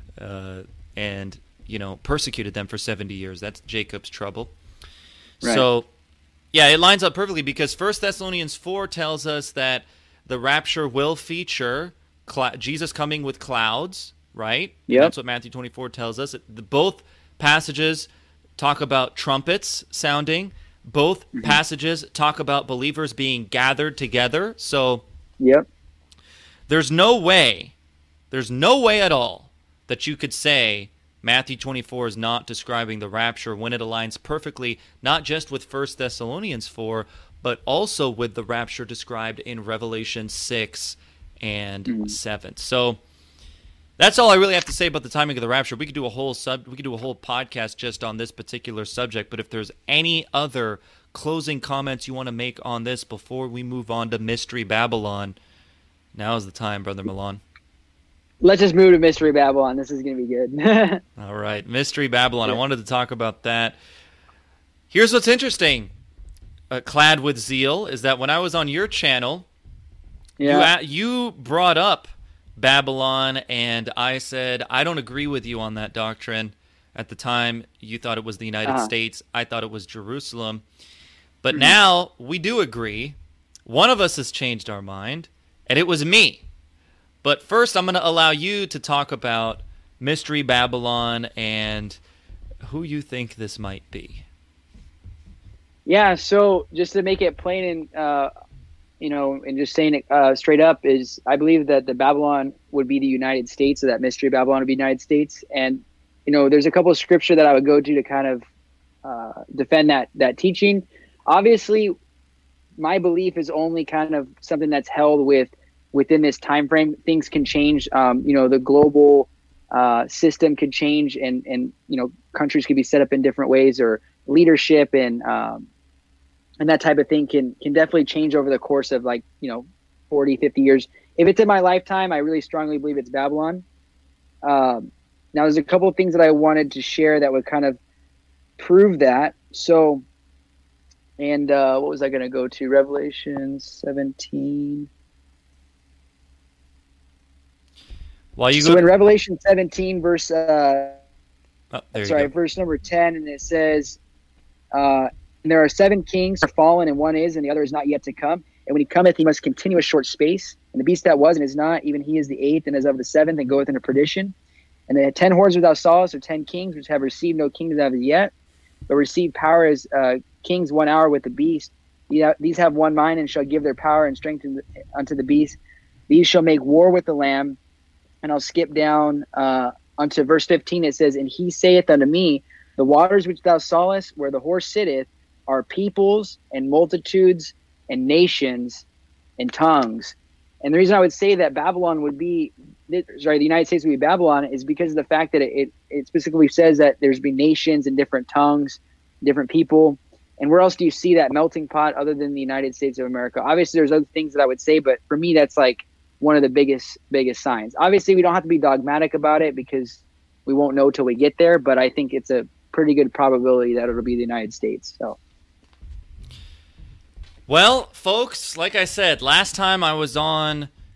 and persecuted them for 70 years. That's Jacob's trouble. Right. So, yeah, it lines up perfectly because 1 Thessalonians 4 tells us that the rapture will feature Jesus coming with clouds, right? Yeah. That's what Matthew 24 tells us. Both passages talk about trumpets sounding. Both passages talk about believers being gathered together. So there's no way at all that you could say Matthew 24 is not describing the rapture when it aligns perfectly, not just with 1 Thessalonians 4, but also with the rapture described in Revelation 6 and 7. So that's all I really have to say about the timing of the rapture. We could do a whole podcast just on this particular subject, but if there's any other closing comments you want to make on this before we move on to Mystery Babylon, now is the time, Brother Milan. Let's just move to Mystery Babylon. This is going to be good. All right, Mystery Babylon. I wanted to talk about that. Here's what's interesting, Clad with Zeal, is that when I was on your channel, you brought up Babylon, and I said, I don't agree with you on that doctrine. At the time, you thought it was the United States. I thought it was Jerusalem. But now, we do agree. One of us has changed our mind, and it was me. But first, I'm going to allow you to talk about Mystery Babylon and who you think this might be. Yeah, so just to make it plain and just saying it straight up is I believe that the Babylon would be the United States, so that Mystery Babylon would be the United States. And, there's a couple of scripture that I would go to kind of defend that teaching. Obviously, my belief is only kind of something that's held within this time frame. Things can change. The global system could change and countries could be set up in different ways, or leadership and that type of thing can definitely change over the course of 40, 50 years. If it's in my lifetime, I really strongly believe it's Babylon. Now, there's a couple of things that I wanted to share that would kind of prove that. So, and what was I going to go to? Revelation 17. In Revelation 17, verse verse number 10, and it says, and there are 7 kings are fallen, and one is, and the other is not yet to come. And when he cometh, he must continue a short space. And the beast that was and is not, even he is the 8th, and is of the 7th, and goeth into perdition. And the 10 horns which thou sawest are 10 kings, which have received no kingdom as yet, but receive power as kings 1 hour with the beast. These have one mind, and shall give their power and strength unto the beast. These shall make war with the Lamb. And I'll skip down unto verse 15. It says, and he saith unto me, the waters which thou sawest, where the horse sitteth, are peoples and multitudes and nations and tongues. And the reason I would say that Babylon would be, the United States would be Babylon, is because of the fact that it specifically says that there's been nations and different tongues, different people. And where else do you see that melting pot other than the United States of America? Obviously, there's other things that I would say, but for me, that's one of the biggest signs. Obviously, we don't have to be dogmatic about it because we won't know till we get there, but I think it's a pretty good probability that it'll be the United States. So. Well, folks, like I said, last time I was on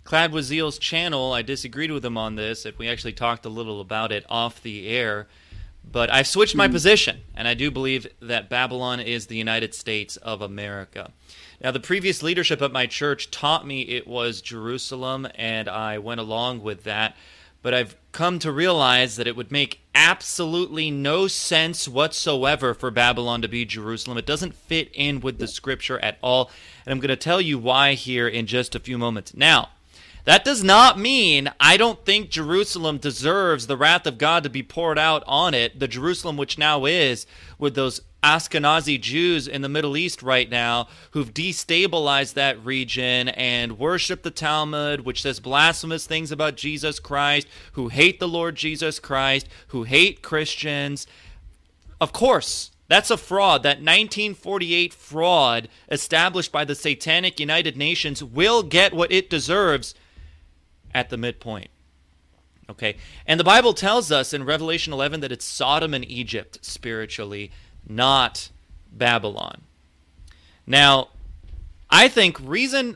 Clad with Zeal's channel, I disagreed with him on this. We actually talked a little about it off the air. But I've switched my position, and I do believe that Babylon is the United States of America. Now, the previous leadership at my church taught me it was Jerusalem, and I went along with that. But I've come to realize that it would make absolutely no sense whatsoever for Babylon to be Jerusalem. It doesn't fit in with the Scripture at all, and I'm going to tell you why here in just a few moments. Now, that does not mean I don't think Jerusalem deserves the wrath of God to be poured out on it, the Jerusalem which now is, with those Ashkenazi Jews in the Middle East right now who've destabilized that region and worship the Talmud, which says blasphemous things about Jesus Christ, who hate the Lord Jesus Christ, who hate Christians. Of course, that's a fraud. That 1948 fraud established by the Satanic United Nations will get what it deserves at the midpoint. Okay? And the Bible tells us in Revelation 11 that it's Sodom and Egypt spiritually, not Babylon. Now, I think reason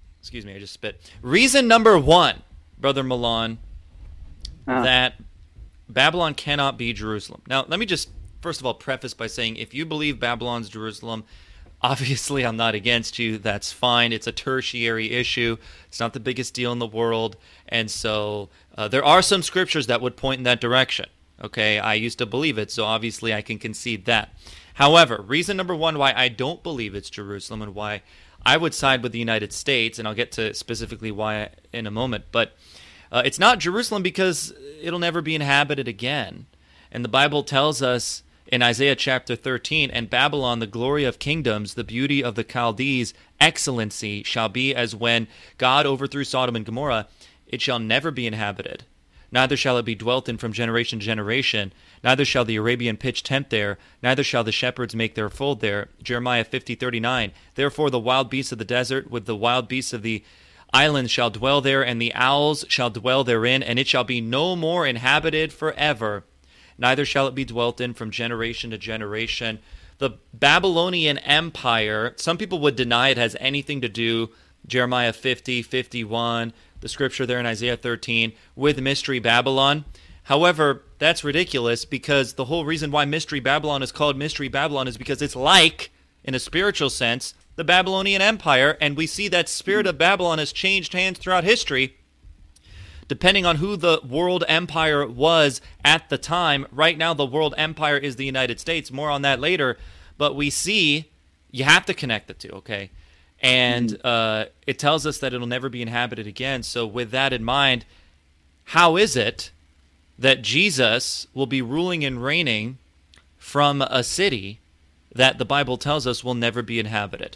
number one, Brother Milan, that Babylon cannot be Jerusalem. Now, let me just first of all preface by saying, if you believe Babylon's Jerusalem, obviously I'm not against you. That's fine. It's a tertiary issue. It's not the biggest deal in the world. And so there are some scriptures that would point in that direction. Okay, I used to believe it, so obviously I can concede that. However, reason number one why I don't believe it's Jerusalem and why I would side with the United States, and I'll get to specifically why in a moment, but it's not Jerusalem because it'll never be inhabited again. And the Bible tells us in Isaiah chapter 13, and Babylon, the glory of kingdoms, the beauty of the Chaldees, excellency shall be as when God overthrew Sodom and Gomorrah. It shall never be inhabited. Neither shall it be dwelt in from generation to generation. Neither shall the Arabian pitch tent there. Neither shall the shepherds make their fold there. Jeremiah 50:39. Therefore the wild beasts of the desert with the wild beasts of the islands shall dwell there, and the owls shall dwell therein, and it shall be no more inhabited forever. Neither shall it be dwelt in from generation to generation. The Babylonian Empire, some people would deny it has anything to do, Jeremiah 50, 51, the scripture there in Isaiah 13, with Mystery Babylon. However, that's ridiculous because the whole reason why Mystery Babylon is called Mystery Babylon is because it's like, in a spiritual sense, the Babylonian Empire, and we see that spirit of Babylon has changed hands throughout history. Depending on who the world empire was at the time, right now the world empire is the United States. More on that later. But we see, you have to connect the two, okay? And it tells us that it'll never be inhabited again. So with that in mind, how is it that Jesus will be ruling and reigning from a city that the Bible tells us will never be inhabited?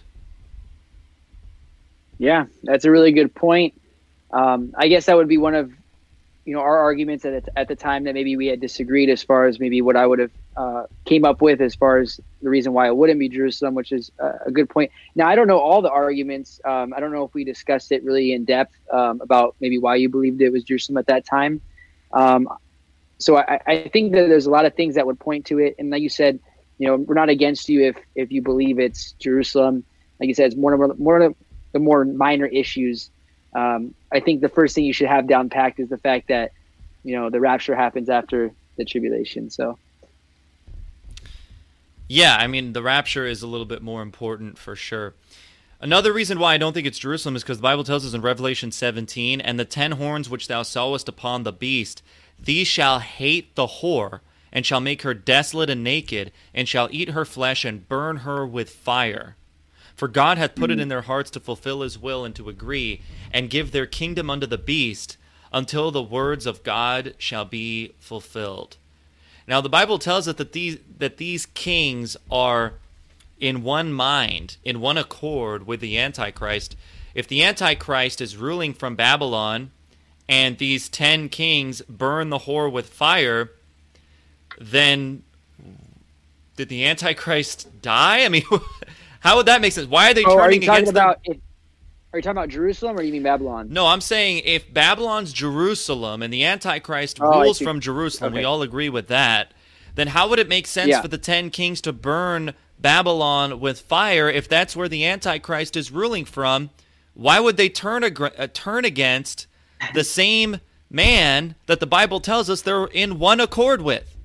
Yeah, that's a really good point. I guess that would be one of, our arguments at the time that maybe we had disagreed as far as maybe what I would have came up with as far as the reason why it wouldn't be Jerusalem, which is a good point. Now, I don't know all the arguments. I don't know if we discussed it really in depth about maybe why you believed it was Jerusalem at that time. So I think that there's a lot of things that would point to it. And like you said, we're not against you if you believe it's Jerusalem. Like you said, it's one of the more minor issues. I think the first thing you should have down packed is the fact that, the rapture happens after the tribulation. So, yeah, I mean, the rapture is a little bit more important for sure. Another reason why I don't think it's Jerusalem is because the Bible tells us in Revelation 17, and the 10 horns which thou sawest upon the beast, these shall hate the whore, and shall make her desolate and naked, and shall eat her flesh and burn her with fire. For God hath put it in their hearts to fulfill his will and to agree, and give their kingdom unto the beast, until the words of God shall be fulfilled. Now the Bible tells us that these kings are in one mind, in one accord with the Antichrist. If the Antichrist is ruling from Babylon, and these 10 kings burn the whore with fire, then did the Antichrist die? I mean, how would that make sense? Why are they turning against them? Are you talking about Jerusalem, or do you mean Babylon? No, I'm saying if Babylon's Jerusalem and the Antichrist rules from Jerusalem, we all agree with that, then how would it make sense for the 10 kings to burn Babylon with fire if that's where the Antichrist is ruling from? why would they turn against the same man that the Bible tells us they're in one accord with?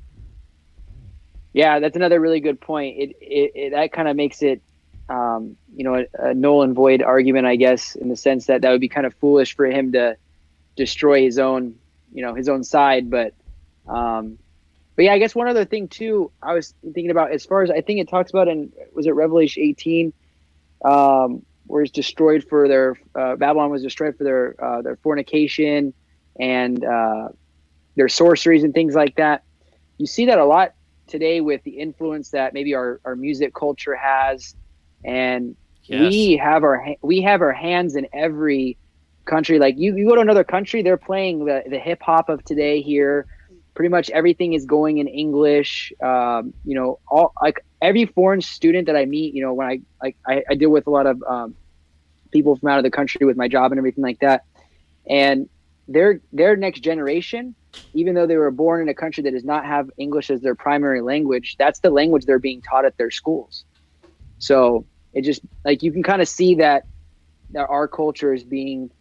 Yeah, that's another really good point. It that kind of makes it, a null and void argument, I guess, in the sense that would be kind of foolish for him to destroy his own side. But yeah, I guess one other thing too, I was thinking about, as far as I think it talks about was it Revelation 18, where it's destroyed for their Babylon was destroyed for their fornication and their sorceries and things like that. You see that a lot today with the influence that maybe our music culture has, and Yes. we have our hands in every country. Like you go to another country, they're playing the hip hop of today here. Pretty much everything is going in English. All like every foreign student that I meet, when I deal with a lot of people from out of the country with my job and everything like that, and their next generation, even though they were born in a country that does not have English as their primary language, that's the language they're being taught at their schools. So it just, like, you can kind of see that our culture is being,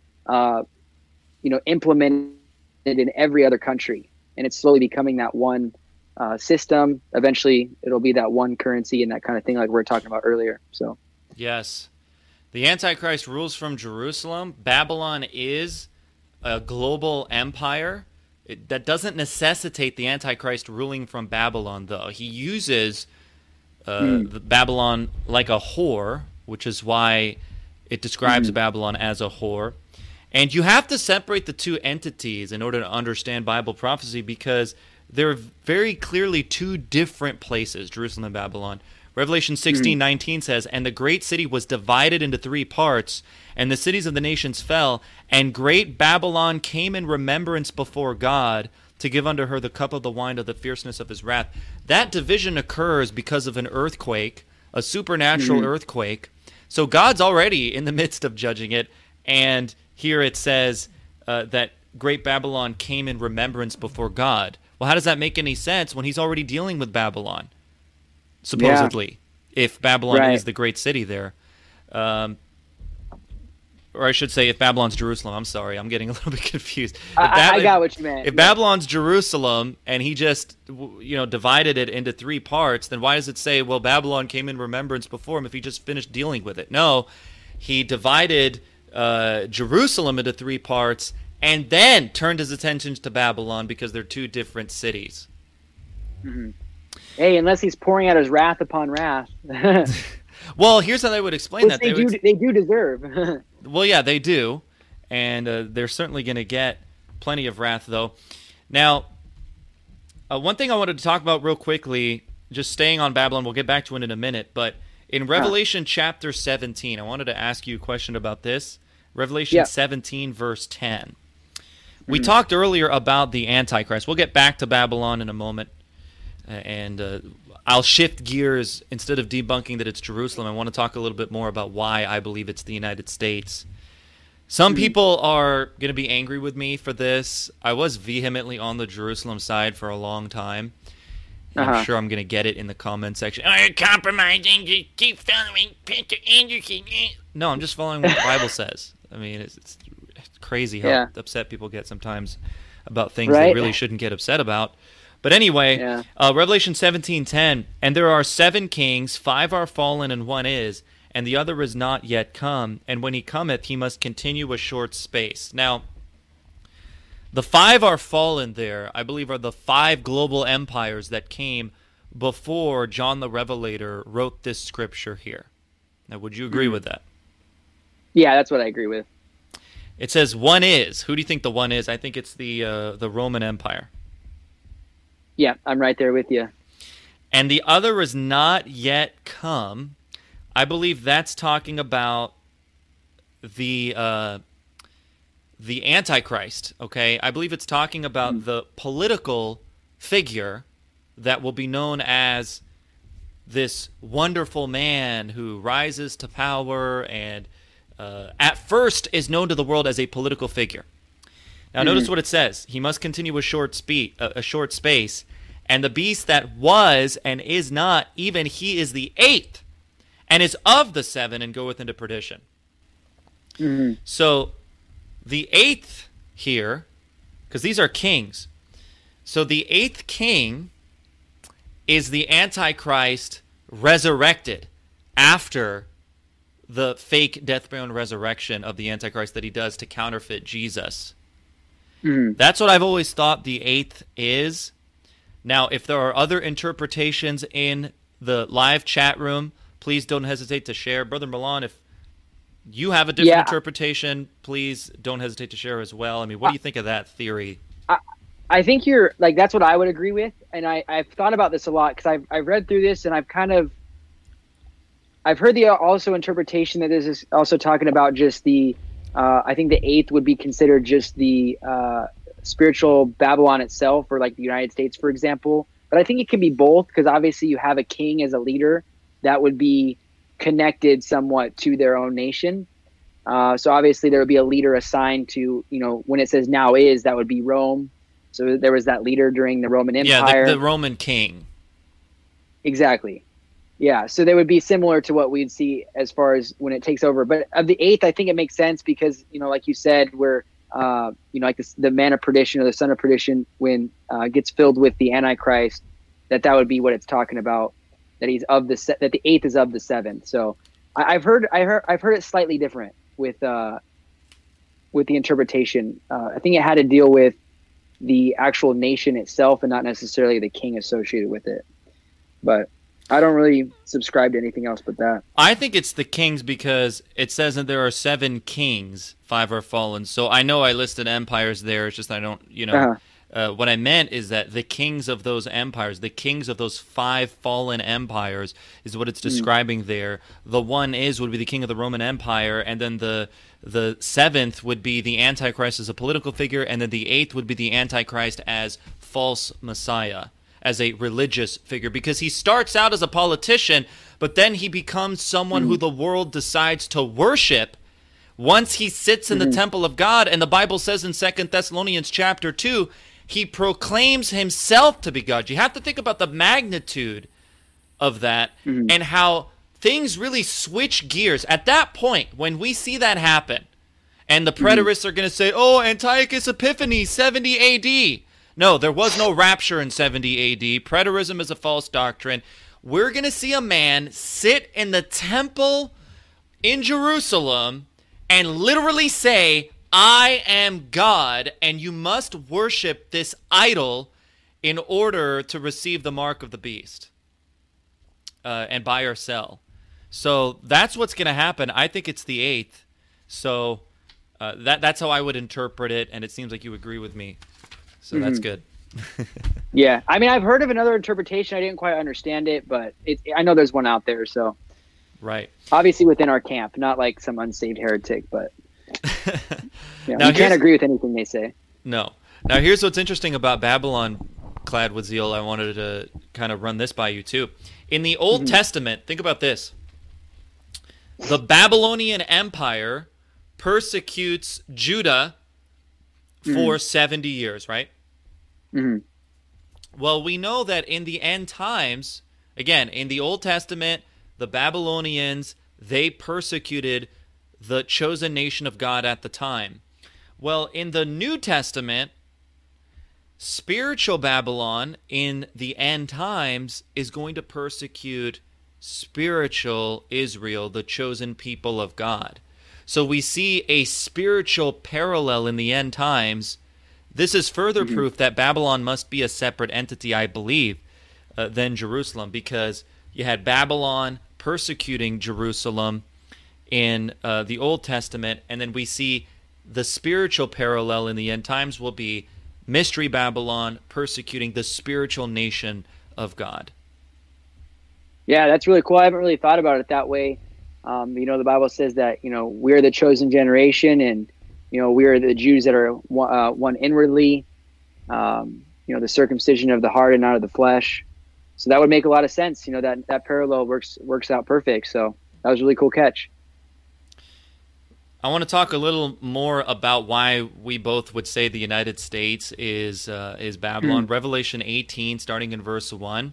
implemented in every other country, and it's slowly becoming that one system. Eventually, it'll be that one currency and that kind of thing, like we were talking about earlier. So, Yes. The Antichrist rules from Jerusalem. Babylon is a global empire. That doesn't necessitate the Antichrist ruling from Babylon, though. He uses the Babylon like a whore, which is why it describes Babylon as a whore. And you have to separate the two entities in order to understand Bible prophecy, because they're very clearly two different places, Jerusalem and Babylon. Revelation 16:19 says, "And the great city was divided into three parts, and the cities of the nations fell, and great Babylon came in remembrance before God to give unto her the cup of the wine of the fierceness of his wrath." That division occurs because of an earthquake, a supernatural earthquake. So God's already in the midst of judging it, and here it says that great Babylon came in remembrance before God. Well, how does that make any sense when he's already dealing with Babylon, supposedly, if Babylon is the great city there? Or I should say, if Babylon's Jerusalem. I'm sorry, I'm getting a little bit confused. I got what you meant. If Babylon's Jerusalem and he just divided it into three parts, then why does it say, well, Babylon came in remembrance before him if he just finished dealing with it? No, he divided Jerusalem into three parts and then turned his attention to Babylon because they're two different cities. Hey, unless he's pouring out his wrath upon wrath. Well, here's how they would explain that. They do deserve. Well, yeah, they do, and they're certainly going to get plenty of wrath, though. Now, one thing I wanted to talk about real quickly, just staying on Babylon, we'll get back to it in a minute, but in Revelation chapter 17, I wanted to ask you a question about this. Revelation 17, verse 10. We talked earlier about the Antichrist. We'll get back to Babylon in a moment, and I'll shift gears. Instead of debunking that it's Jerusalem, I want to talk a little bit more about why I believe it's the United States. Some people are going to be angry with me for this. I was vehemently on the Jerusalem side for a long time. I'm sure I'm going to get it in the comment section. Oh, you're compromising. You keep following Pastor Anderson. No, I'm just following what the Bible says. I mean, it's crazy how upset people get sometimes about things they really shouldn't get upset about. But anyway, Revelation 17:10, "And there are 7 kings, 5 are fallen, and 1 is, and the other is not yet come. And when he cometh, he must continue a short space." Now, the 5 are fallen there, I believe, are the 5 global empires that came before John the Revelator wrote this scripture here. Now, would you agree with that? Yeah, that's what I agree with. It says 1 is. Who do you think the 1 is? I think it's the Roman Empire. Yeah, I'm right there with you. And the other is not yet come. I believe that's talking about the Antichrist, okay? I believe it's talking about the political figure that will be known as this wonderful man who rises to power and at first is known to the world as a political figure. Now notice what it says. He must continue a short space, and the beast that was and is not, even he is the 8th, and is of the 7, and goeth into perdition. Mm-hmm. So the eighth here, because these are kings. So the eighth king is the Antichrist resurrected after the fake death, burial, and resurrection of the Antichrist that he does to counterfeit Jesus. Mm-hmm. That's what I've always thought the eighth is. Now, if there are other interpretations in the live chat room, please don't hesitate to share. Brother Milan, if you have a different interpretation, please don't hesitate to share as well. I mean, what do you think of that theory? I think you're like, that's what I would agree with. And I've thought about this a lot because I've read through this and I've heard the also interpretation that this is also talking about just the, I think the eighth would be considered just the spiritual Babylon itself, or like the United States, for example. But I think it can be both, because obviously you have a king as a leader that would be connected somewhat to their own nation. So obviously there would be a leader assigned to, when it says now is, that would be Rome. So there was that leader during the Roman Empire. Yeah, the Roman king. Exactly. Yeah, so they would be similar to what we'd see as far as when it takes over. But of the eighth, I think it makes sense because, like you said, where, like the man of perdition or the son of perdition, when gets filled with the Antichrist, that would be what it's talking about. That he's that the eighth is of the seventh. So I've heard it slightly different with the interpretation. I think it had to deal with the actual nation itself and not necessarily the king associated with it. But I don't really subscribe to anything else but that. I think it's the kings because it says that there are 7 kings, 5 are fallen. So I know I listed empires there. It's just I don't, what I meant is that the kings of those empires, the kings of those 5 fallen empires is what it's describing there. The one would be the king of the Roman Empire, and then the 7th would be the Antichrist as a political figure, and then the 8th would be the Antichrist as false Messiah, as a religious figure, because he starts out as a politician, but then he becomes someone who the world decides to worship once he sits in the temple of God. And the Bible says in 2 Thessalonians chapter 2, he proclaims himself to be God. You have to think about the magnitude of that and how things really switch gears. At that point, when we see that happen, and the preterists are going to say, Antiochus Epiphanes, 70 A.D., no, there was no rapture in 70 A.D. Preterism is a false doctrine. We're going to see a man sit in the temple in Jerusalem and literally say, I am God, and you must worship this idol in order to receive the mark of the beast and buy or sell. So that's what's going to happen. I think it's the 8th. So that's how I would interpret it, and it seems like you agree with me. So that's good. Yeah. I mean, I've heard of another interpretation. I didn't quite understand it, but I know there's one out there. So, right. Obviously within our camp, not like some unsaved heretic, but you Now, can't agree with anything they say. No. Now, here's what's interesting about Babylon, Clad with Zeal. I wanted to kind of run this by you, too. In the Old Testament, think about this. The Babylonian Empire persecutes Judah for 70 years, right? Well, we know that in the end times, again, in the Old Testament, the Babylonians, they persecuted the chosen nation of God at the time. Well, in the New Testament, spiritual Babylon in the end times is going to persecute spiritual Israel, the chosen people of God. So we see a spiritual parallel in the end times. This is further proof that Babylon must be a separate entity, I believe, than Jerusalem, because you had Babylon persecuting Jerusalem in the Old Testament, and then we see the spiritual parallel in the end times will be Mystery Babylon persecuting the spiritual nation of God. Yeah, that's really cool. I haven't really thought about it that way. The Bible says that, we're the chosen generation, and we are the Jews that are one inwardly, the circumcision of the heart and not of the flesh. So that would make a lot of sense. That parallel works out perfect. So that was a really cool catch. I want to talk a little more about why we both would say the United States is Babylon. Revelation 18, starting in verse 1,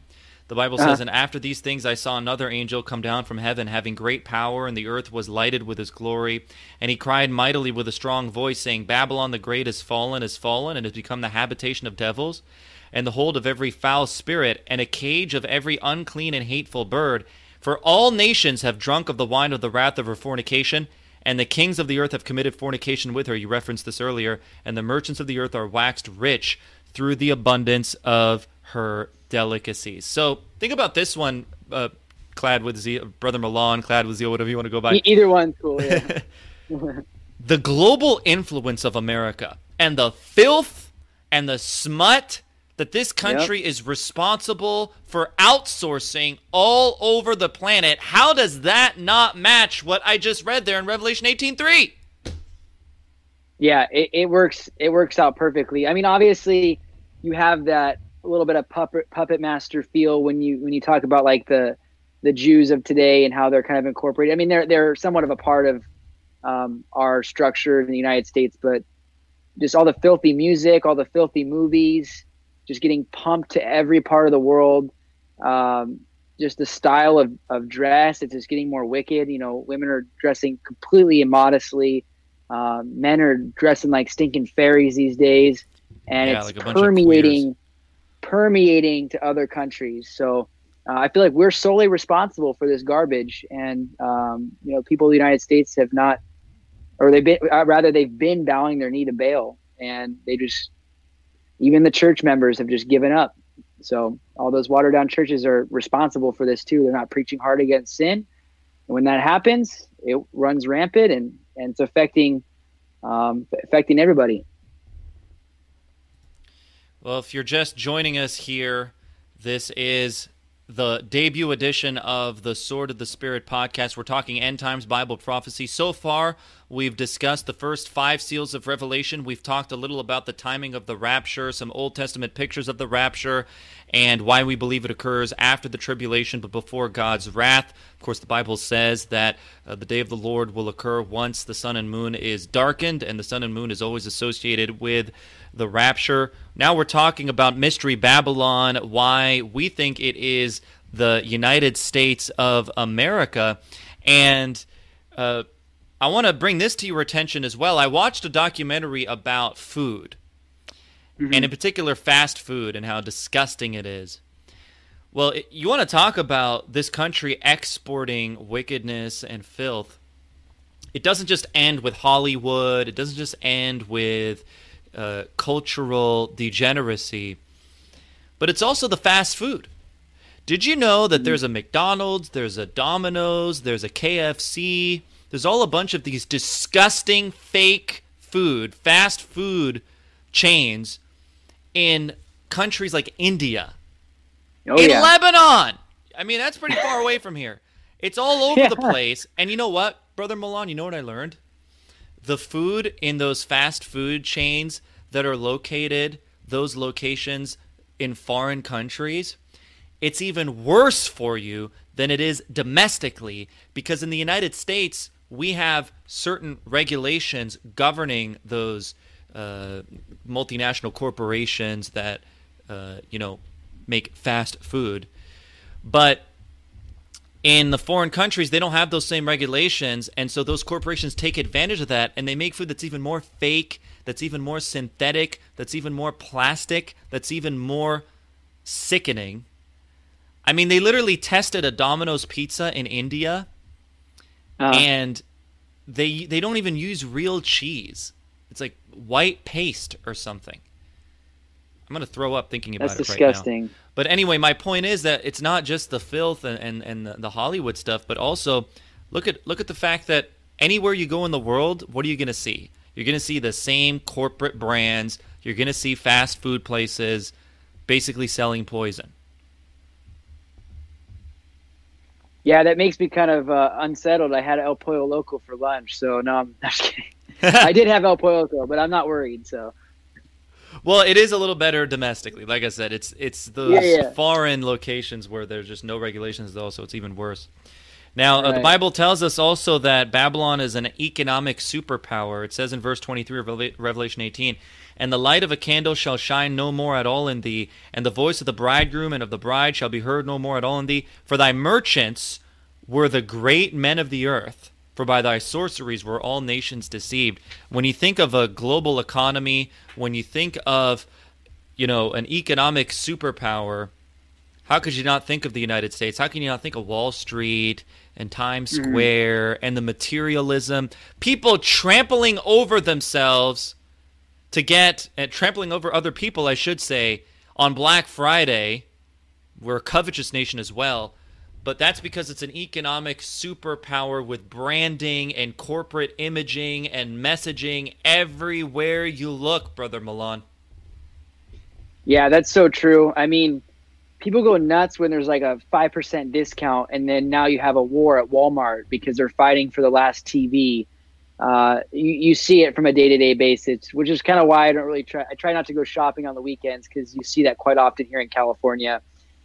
The Bible says, "And after these things I saw another angel come down from heaven, having great power, and the earth was lighted with his glory. And he cried mightily with a strong voice, saying, Babylon the great is fallen, and has become the habitation of devils, and the hold of every foul spirit, and a cage of every unclean and hateful bird. For all nations have drunk of the wine of the wrath of her fornication, and the kings of the earth have committed fornication with her." You referenced this earlier. "And the merchants of the earth are waxed rich through the abundance of her delicacies." So think about this one, Clad with Zeal, Brother Milan, Clad with Zeal, whatever you want to go by. Either one's cool, yeah. The global influence of America and the filth and the smut that this country is responsible for outsourcing all over the planet. How does that not match what I just read there in Revelation 18:3? Yeah, it works. It works out perfectly. I mean, obviously, you have that a little bit of puppet master feel when you talk about like the Jews of today and how they're kind of incorporated. I mean, they're somewhat of a part of our structure in the United States, but just all the filthy music, all the filthy movies, just getting pumped to every part of the world. Just the style of dress, it's just getting more wicked. You know, women are dressing completely immodestly. Men are dressing like stinking fairies these days, and it's like a bunch of permeating to other countries. So I feel like we're solely responsible for this garbage, and people in the United States have not, or they've been bowing their knee to Baal, and even the church members have just given up. So all those watered down churches are responsible for this too. They're not preaching hard against sin, and when that happens, it runs rampant, and it's affecting everybody. Well, if you're just joining us here, this is the debut edition of the Sword of the Spirit podcast. We're talking end times Bible prophecy. So far, we've discussed the first 5 seals of Revelation. We've talked a little about the timing of the rapture, some Old Testament pictures of the rapture, and why we believe it occurs after the tribulation but before God's wrath. Of course, the Bible says that the day of the Lord will occur once the sun and moon is darkened, and the sun and moon is always associated with the rapture. Now we're talking about Mystery Babylon, why we think it is the United States of America. And I want to bring this to your attention as well. I watched a documentary about food, and in particular fast food, and how disgusting it is. Well, you want to talk about this country exporting wickedness and filth. It doesn't just end with Hollywood. It doesn't just end with cultural degeneracy, but it's also the fast food. Did you know that there's a McDonald's, there's a Domino's, there's a KFC, there's all a bunch of these disgusting fake fast food chains in countries like India, Lebanon. I mean, that's pretty far away from here. It's all over the place. And you know what, Brother Milan, you know what I learned? The food in those fast food chains that are located, those locations in foreign countries, it's even worse for you than it is domestically, because in the United States, we have certain regulations governing those multinational corporations that, make fast food. But in the foreign countries, they don't have those same regulations, and so those corporations take advantage of that, and they make food that's even more fake, that's even more synthetic, that's even more plastic, that's even more sickening. I mean, they literally tested a Domino's pizza in India, and they don't even use real cheese. It's like white paste or something. I'm going to throw up thinking about it right now. That's disgusting. But anyway, my point is that it's not just the filth and the Hollywood stuff, but also look at the fact that anywhere you go in the world, what are you going to see? You're going to see the same corporate brands. You're going to see fast food places basically selling poison. Yeah, that makes me kind of unsettled. I had El Pollo Loco for lunch, so no, I'm just kidding. I did have El Pollo Loco, but I'm not worried, so... Well, it is a little better domestically. Like I said, it's those foreign locations where there's just no regulations, though, so it's even worse. Now, the Right. Bible tells us also that Babylon is an economic superpower. It says in verse 23 of Revelation 18, "And the light of a candle shall shine no more at all in thee, and the voice of the bridegroom and of the bride shall be heard no more at all in thee. For thy merchants were the great men of the earth, for by thy sorceries were all nations deceived." When you think of a global economy, when you think of, an economic superpower, how could you not think of the United States? How can you not think of Wall Street and Times Square and the materialism? People trampling over themselves trampling over other people, I should say, on Black Friday. We're a covetous nation as well, but that's because it's an economic superpower with branding and corporate imaging and messaging everywhere you look, Brother Milan. Yeah, that's so true. I mean, people go nuts when there's like a 5% discount, and then now you have a war at Walmart because they're fighting for the last TV. You see it from a day-to-day basis, which is kind of why I try not to go shopping on the weekends, because you see that quite often here in California.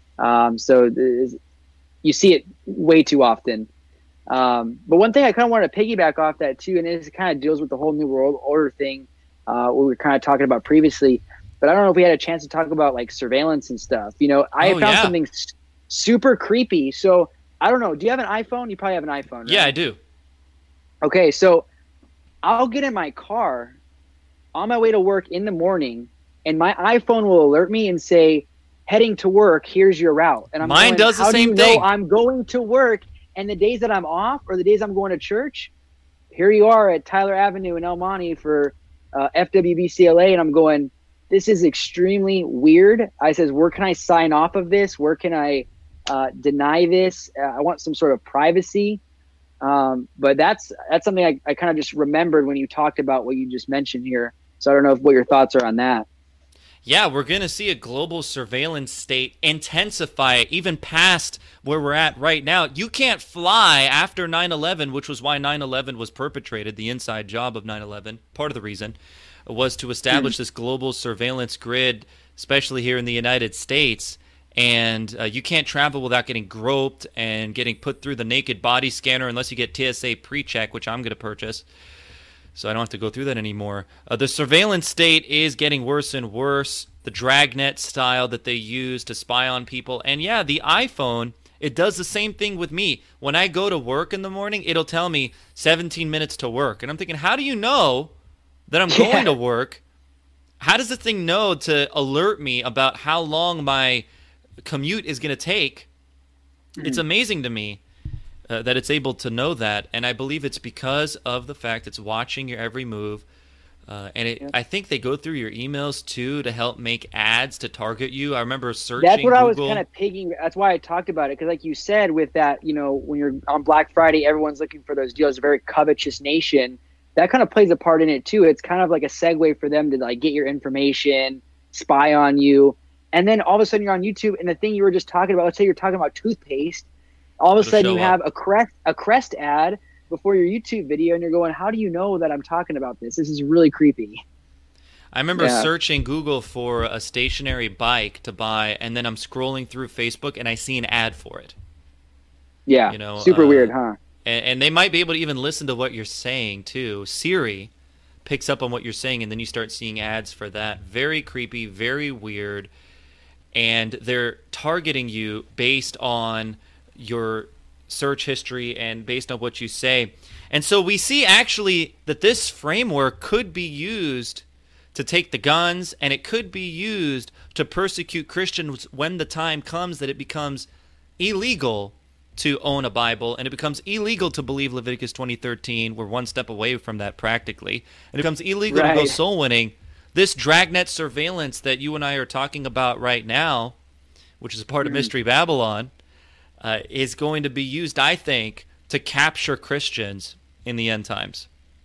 You see it way too often. But one thing I kind of want to piggyback off that too, and it kind of deals with the whole New World Order thing, what we were kind of talking about previously. But I don't know if we had a chance to talk about like surveillance and stuff. I found something super creepy. So I don't know. Do you have an iPhone? You probably have an iPhone, right? Yeah, I do. Okay, so I'll get in my car on my way to work in the morning, and my iPhone will alert me and say, "Heading to work, here's your route." And Mine does the same How do you thing. know I'm going to work, and the days that I'm off or the days I'm going to church, here you are at Tyler Avenue in El Monte for FWBCLA, and I'm going, this is extremely weird. I says, where can I sign off of this? Where can I deny this? I want some sort of privacy. But that's something I kind of just remembered when you talked about what you just mentioned here. So I don't know what your thoughts are on that. Yeah, we're going to see a global surveillance state intensify even past where we're at right now. You can't fly after 9/11, which was why 9/11 was perpetrated. The inside job of 9/11, part of the reason, was to establish this global surveillance grid, especially here in the United States. And you can't travel without getting groped and getting put through the naked body scanner unless you get TSA pre-check, which I'm going to purchase, so I don't have to go through that anymore. The surveillance state is getting worse and worse. The dragnet style that they use to spy on people. And yeah, the iPhone, it does the same thing with me. When I go to work in the morning, it'll tell me 17 minutes to work. And I'm thinking, how do you know that I'm going to work? How does the thing know to alert me about how long my commute is going to take? It's amazing to me that it's able to know that, and I believe it's because of the fact it's watching your every move. I think they go through your emails too to help make ads to target you. I remember searching That's what Google. I was kind of pigging. That's why I talked about it, because like you said, with that, when you're on Black Friday, everyone's looking for those deals. A very covetous nation. That kind of plays a part in it too. It's kind of like a segue for them to like get your information, spy on you, and then all of a sudden you're on YouTube, and the thing you were just talking about, let's say you're talking about toothpaste, all of a sudden you have a Crest ad before your YouTube video, and you're going, how do you know that I'm talking about this? This is really creepy. I remember searching Google for a stationary bike to buy, and then I'm scrolling through Facebook and I see an ad for it. Yeah, super weird, huh? And they might be able to even listen to what you're saying too. Siri picks up on what you're saying, and then you start seeing ads for that. Very creepy, very weird. And they're targeting you based on your search history and based on what you say. And so we see actually that this framework could be used to take the guns, and it could be used to persecute Christians when the time comes that it becomes illegal to own a Bible, and it becomes illegal to believe Leviticus 20:13. We're one step away from that practically. And it becomes illegal to go soul winning. This dragnet surveillance that you and I are talking about right now, which is a part of Mystery Babylon, is going to be used, I think, to capture Christians in the end times.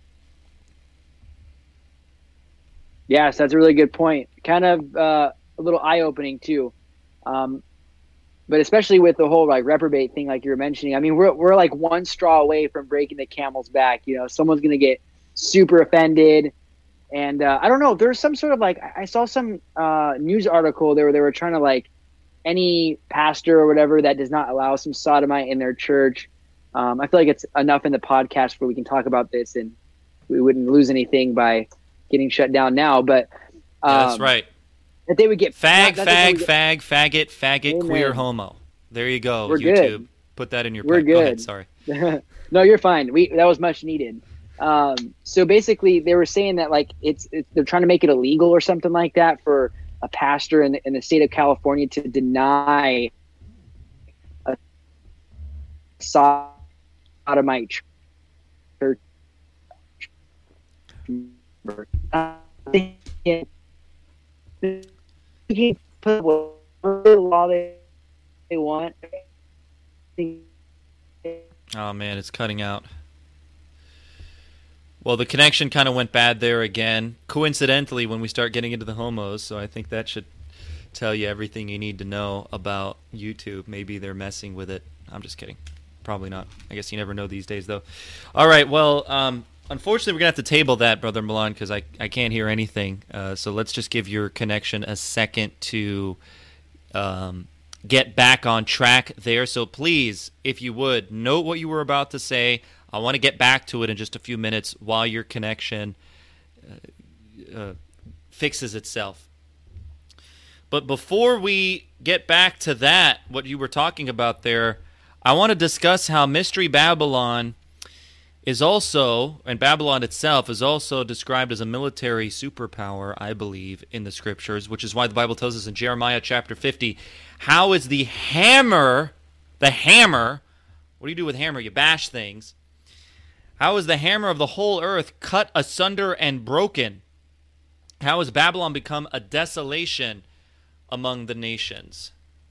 Yes, that's a really good point. Kind of a little eye-opening too. But especially with the whole like reprobate thing, like you were mentioning, I mean, we're like one straw away from breaking the camel's back. Someone's going to get super offended. And I don't know, there's some sort of like, I saw some news article there where they were trying to like, any pastor or whatever that does not allow some sodomite in their church, I feel like it's enough in the podcast where we can talk about this and we wouldn't lose anything by getting shut down now. But that's right. That they would get faggot, faggot, queer, homo. There you go. We're YouTube. good. Put that in your. We're good. Go ahead, sorry. No, you're fine. That was much needed. So basically, they were saying that like they're trying to make it illegal or something like that for a pastor in the state of California to deny a sodomite church. They can put whatever law they want. Oh man, it's cutting out. Well, the connection kind of went bad there again, coincidentally when we start getting into the homos, so I think that should tell you everything you need to know about YouTube. Maybe they're messing with it. I'm just kidding. Probably not. I guess you never know these days, though. All right, well, unfortunately, we're going to have to table that, Brother Milan, because I can't hear anything. So let's just give your connection a second to get back on track there. So please, if you would, note what you were about to say. I want to get back to it in just a few minutes while your connection fixes itself. But before we get back to that, what you were talking about there, I want to discuss how Mystery Babylon is also, and Babylon itself is also described as a military superpower, I believe, in the Scriptures, which is why the Bible tells us in Jeremiah chapter 50, how is the hammer, what do you do with hammer? You bash things. How is the hammer of the whole earth cut asunder and broken? How has Babylon become a desolation among the nations?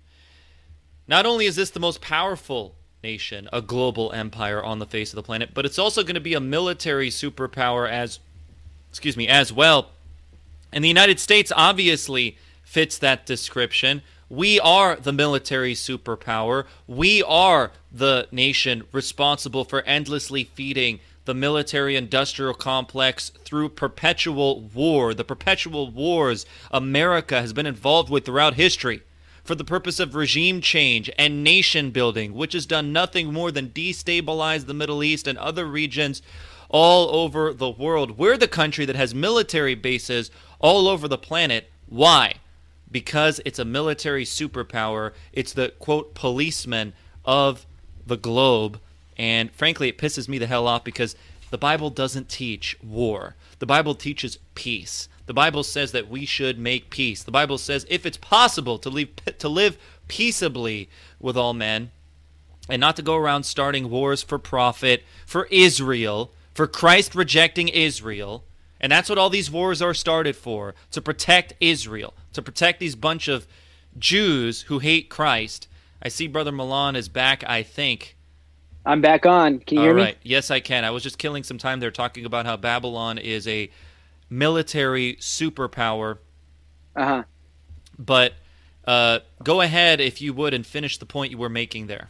Not only is this the most powerful nation, a global empire on the face of the planet, but it's also going to be a military superpower as well. And the United States obviously fits that description. We are the military superpower. We are the nation responsible for endlessly feeding the military-industrial complex through perpetual war, the perpetual wars America has been involved with throughout history for the purpose of regime change and nation building, which has done nothing more than destabilize the Middle East and other regions all over the world. We're the country that has military bases all over the planet. Why? Because it's a military superpower. It's the, quote, policeman of the globe. And frankly, it pisses me the hell off because the Bible doesn't teach war. The Bible teaches peace. The Bible says that we should make peace. The Bible says if it's possible to live peaceably with all men and not to go around starting wars for profit, for Israel, for Christ rejecting Israel. And that's what all these wars are started for, to protect Israel, to protect these bunch of Jews who hate Christ. I see Brother Milan is back, I think. I'm back on. Can you hear me? All right. Yes, I can. I was just killing some time there talking about how Babylon is a military superpower. Uh-huh. But go ahead, if you would, and finish the point you were making there.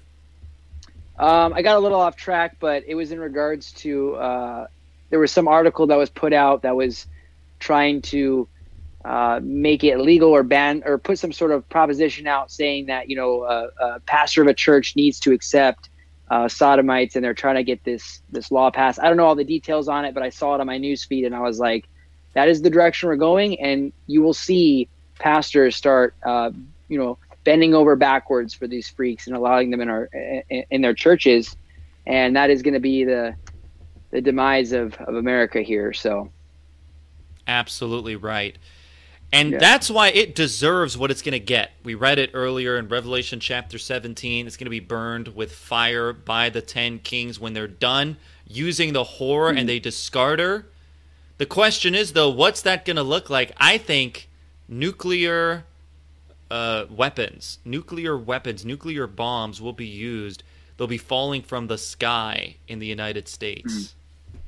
I got a little off track, but it was in regards to there was some article that was put out that was trying to make it legal or ban or put some sort of proposition out saying that, a pastor of a church needs to accept sodomites, and they're trying to get this law passed. I don't know all the details on it, but I saw it on my news feed, and I was like, that is the direction we're going, and you will see pastors start, bending over backwards for these freaks and allowing them in their churches, and that is going to be the demise of America here. So, absolutely right. And that's why it deserves what it's going to get. We read it earlier in Revelation chapter 17. It's going to be burned with fire by the 10 kings when they're done using the whore and they discard her. The question is, though, what's that going to look like? I think nuclear weapons, nuclear bombs will be used. They'll be falling from the sky in the United States.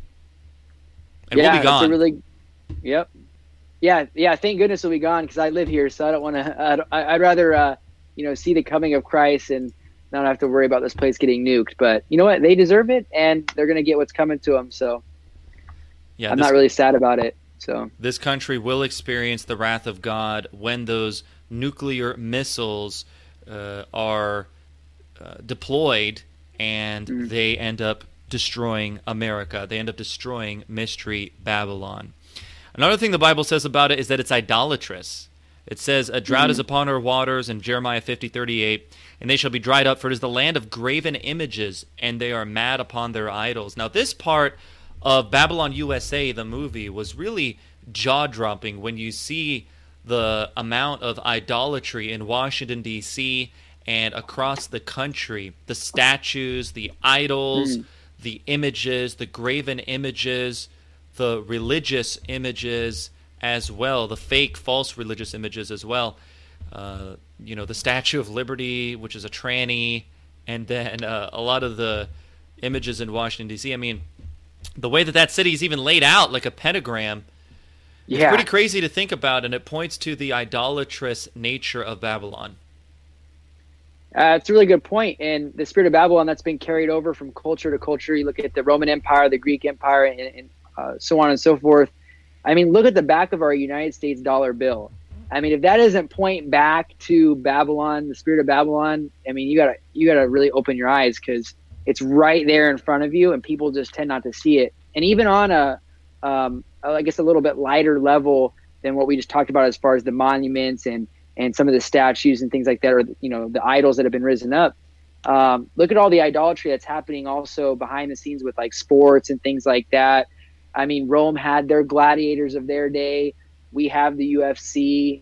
And we'll be gone. Yep. Yeah. Thank goodness we'll be gone because I live here, so I don't want to. I'd rather, see the coming of Christ and not have to worry about this place getting nuked. But you know what? They deserve it, and they're gonna get what's coming to them. So, I'm not really sad about it. So this country will experience the wrath of God when those nuclear missiles are deployed and they end up destroying America. They end up destroying Mystery Babylon. Another thing the Bible says about it is that it's idolatrous. It says, a drought is upon her waters in Jeremiah 50:38, and they shall be dried up, for it is the land of graven images, and they are mad upon their idols. Now, this part of Babylon USA, the movie, was really jaw-dropping when you see the amount of idolatry in Washington, D.C., and across the country. The statues, the idols, the images, the graven images, the religious images as well, the fake, false religious images as well. The Statue of Liberty, which is a tranny, and then a lot of the images in Washington, D.C. I mean, the way that city is even laid out, like a pentagram, it's pretty crazy to think about, and it points to the idolatrous nature of Babylon. It's a really good point. And the spirit of Babylon, that's been carried over from culture to culture. You look at the Roman Empire, the Greek Empire, and so on and so forth. I mean, look at the back of our United States dollar bill. I mean, if that doesn't point back to Babylon, the spirit of Babylon, I mean, you gotta really open your eyes, because it's right there in front of you, and people just tend not to see it. And even on I guess a little bit lighter level than what we just talked about, as far as the monuments and some of the statues and things like that, or the idols that have been risen up. Look at all the idolatry that's happening also behind the scenes with like sports and things like that. I mean, Rome had their gladiators of their day. We have the UFC.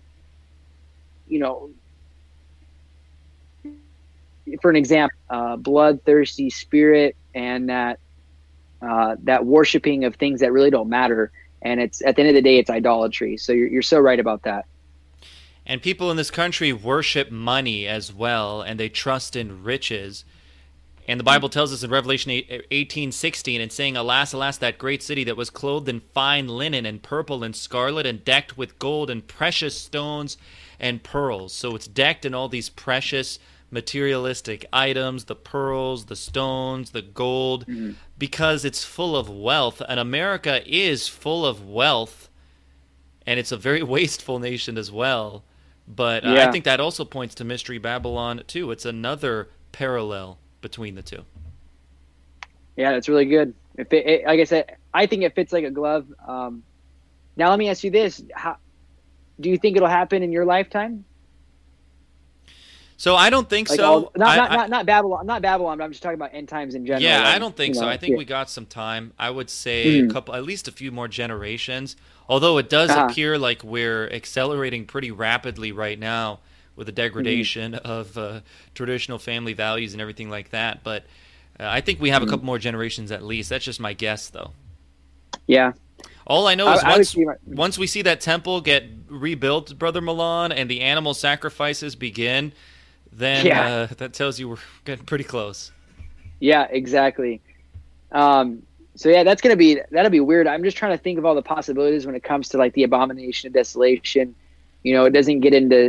For an example, bloodthirsty spirit, and that worshiping of things that really don't matter. And it's, at the end of the day, it's idolatry. So you're so right about that. And people in this country worship money as well, and they trust in riches. And the Bible tells us in Revelation 18:16, and saying, Alas, alas, that great city that was clothed in fine linen and purple and scarlet, and decked with gold and precious stones and pearls. So it's decked in all these precious materialistic items, the pearls, the stones, the gold, because it's full of wealth. And America is full of wealth, and it's a very wasteful nation as well. But I think that also points to Mystery Babylon too. It's another parallel between the two. Yeah, that's really good. Like I said, I think it fits like a glove. Now let me ask you this: do you think it'll happen in your lifetime? So I don't think so. Not Babylon. Not Babylon. But I'm just talking about end times in general. Yeah, I don't think so. I think we got some time. I would say at least a few more generations. Although it does appear like we're accelerating pretty rapidly right now with the degradation of traditional family values and everything like that. But I think we have a couple more generations at least. That's just my guess, though. Yeah. All I know is once we see that temple get rebuilt, Brother Milan, and the animal sacrifices begin, then that tells you we're getting pretty close. Yeah, exactly. So yeah, that'll be weird. I'm just trying to think of all the possibilities when it comes to like the abomination of desolation. It doesn't get into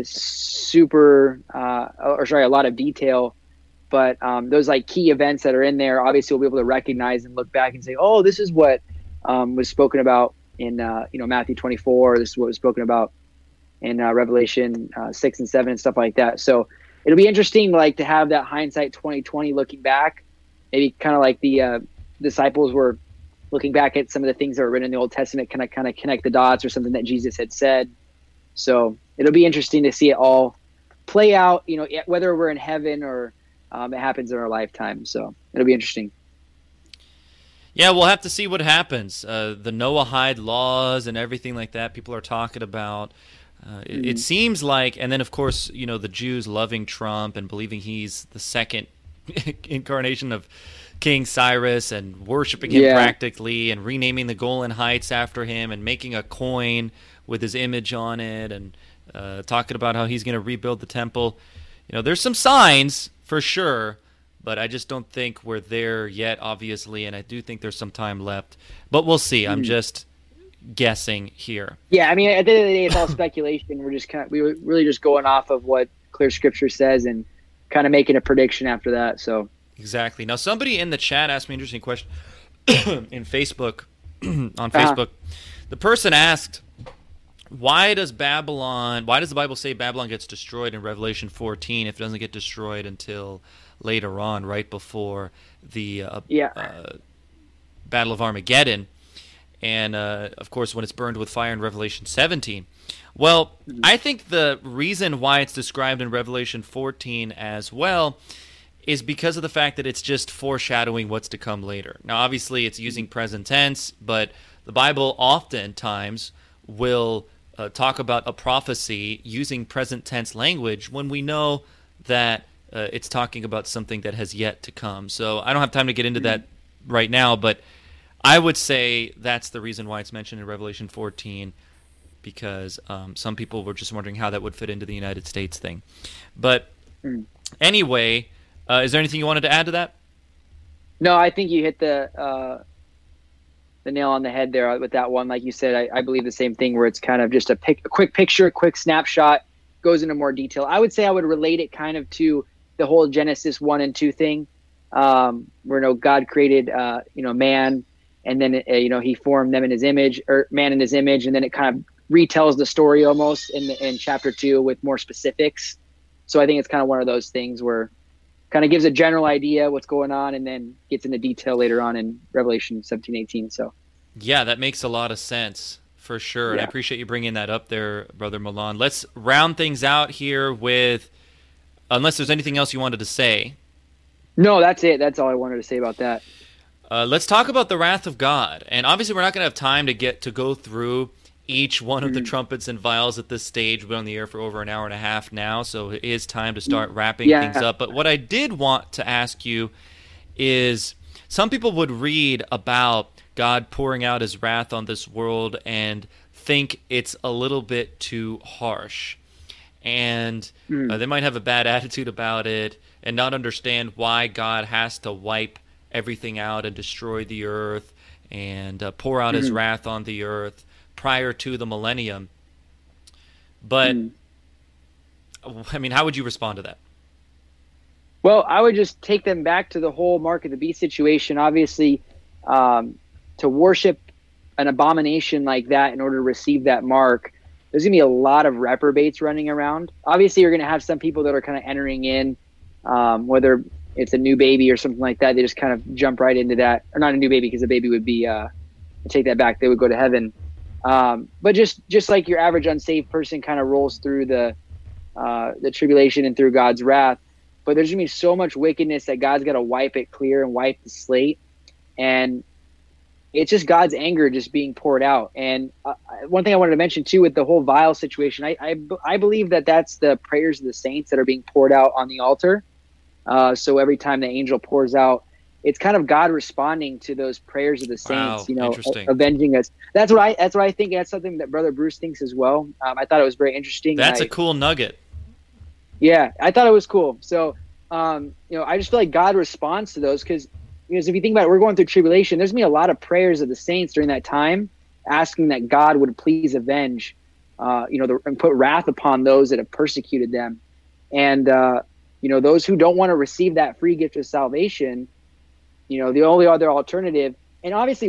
a lot of detail, but those like key events that are in there, obviously we'll be able to recognize and look back and say, oh, this is what was spoken about in Matthew 24. This is what was spoken about in Revelation 6 and 7 and stuff like that. So it'll be interesting, like, to have that hindsight 2020 looking back, maybe kind of like the disciples were looking back at some of the things that were written in the Old Testament, kind of connect the dots or something that Jesus had said. So it'll be interesting to see it all play out, whether we're in heaven or it happens in our lifetime. So it'll be interesting. Yeah, we'll have to see what happens. The Noahide laws and everything like that people are talking about. It seems like, and then of course, the Jews loving Trump and believing he's the second incarnation of King Cyrus and worshiping him practically, and renaming the Golan Heights after him and making a coin with his image on it, and talking about how he's going to rebuild the temple. There's some signs for sure, but I just don't think we're there yet, obviously, and I do think there's some time left. But we'll see. I'm just guessing here. Yeah, I mean, at the end of the day, it's all speculation. We're really just going off of what clear Scripture says and kind of making a prediction after that. So exactly. Now, somebody in the chat asked me an interesting question in Facebook. On Facebook, the person asked, why does the Bible say Babylon gets destroyed in Revelation 14 if it doesn't get destroyed until later on, right before the Battle of Armageddon, and of course when it's burned with fire in Revelation 17? Well, I think the reason why it's described in Revelation 14 as well is because of the fact that it's just foreshadowing what's to come later. Now, obviously, it's using present tense, but the Bible oftentimes will talk about a prophecy using present tense language when we know that it's talking about something that has yet to come. So I don't have time to get into that right now, but I would say that's the reason why it's mentioned in Revelation 14, because some people were just wondering how that would fit into the United States thing. But anyway, is there anything you wanted to add to that? No, I think you hit the nail on the head there with that one. Like you said, I believe the same thing, where it's kind of just a quick picture, a quick snapshot, goes into more detail. I would say I would relate it kind of to the whole Genesis 1 and 2 thing, where God created man, and then he formed them in his image, or man in his image, and then it kind of retells the story almost in chapter 2 with more specifics. So I think it's kind of one of those things where kind of gives a general idea what's going on and then gets into detail later on in Revelation 17-18. So yeah, that makes a lot of sense for sure. And Yeah. I appreciate you bringing that up there, Brother Milan. Let's round things out here with, unless there's anything else you wanted to say. No, that's it. That's all I wanted to say about that. Let's talk about the wrath of God. And obviously we're not going to have time to go through each one of the trumpets and vials at this stage. We've been on the air for over an hour and a half now, so it is time to start wrapping things up. But what I did want to ask you is, some people would read about God pouring out his wrath on this world and think it's a little bit too harsh. And they might have a bad attitude about it and not understand why God has to wipe everything out and destroy the earth and pour out his wrath on the earth prior to the millennium. But, I mean, how would you respond to that? Well, I would just take them back to the whole Mark of the Beast situation. Obviously, to worship an abomination like that in order to receive that mark, there's going to be a lot of reprobates running around. Obviously, you're going to have some people that are kind of entering in, whether it's a new baby or something like that. They just kind of jump right into that. Or not a new baby, because a baby would be, I take that back, they would go to heaven. But just like your average unsaved person kind of rolls through the tribulation and through God's wrath. But there's going to be so much wickedness that God's got to wipe it clear and wipe the slate. And it's just God's anger just being poured out. And one thing I wanted to mention too, with the whole vial situation, I believe that that's the prayers of the saints that are being poured out on the altar. So every time the angel pours out, it's kind of God responding to those prayers of the saints, avenging us. That's what I think. That's something that Brother Bruce thinks as well. I thought it was very interesting. That's a cool nugget. Yeah, I thought it was cool. So, I just feel like God responds to those because if you think about it, we're going through tribulation. There's going to be a lot of prayers of the saints during that time, asking that God would please avenge, and put wrath upon those that have persecuted them. And, those who don't want to receive that free gift of salvation, the only other alternative, and obviously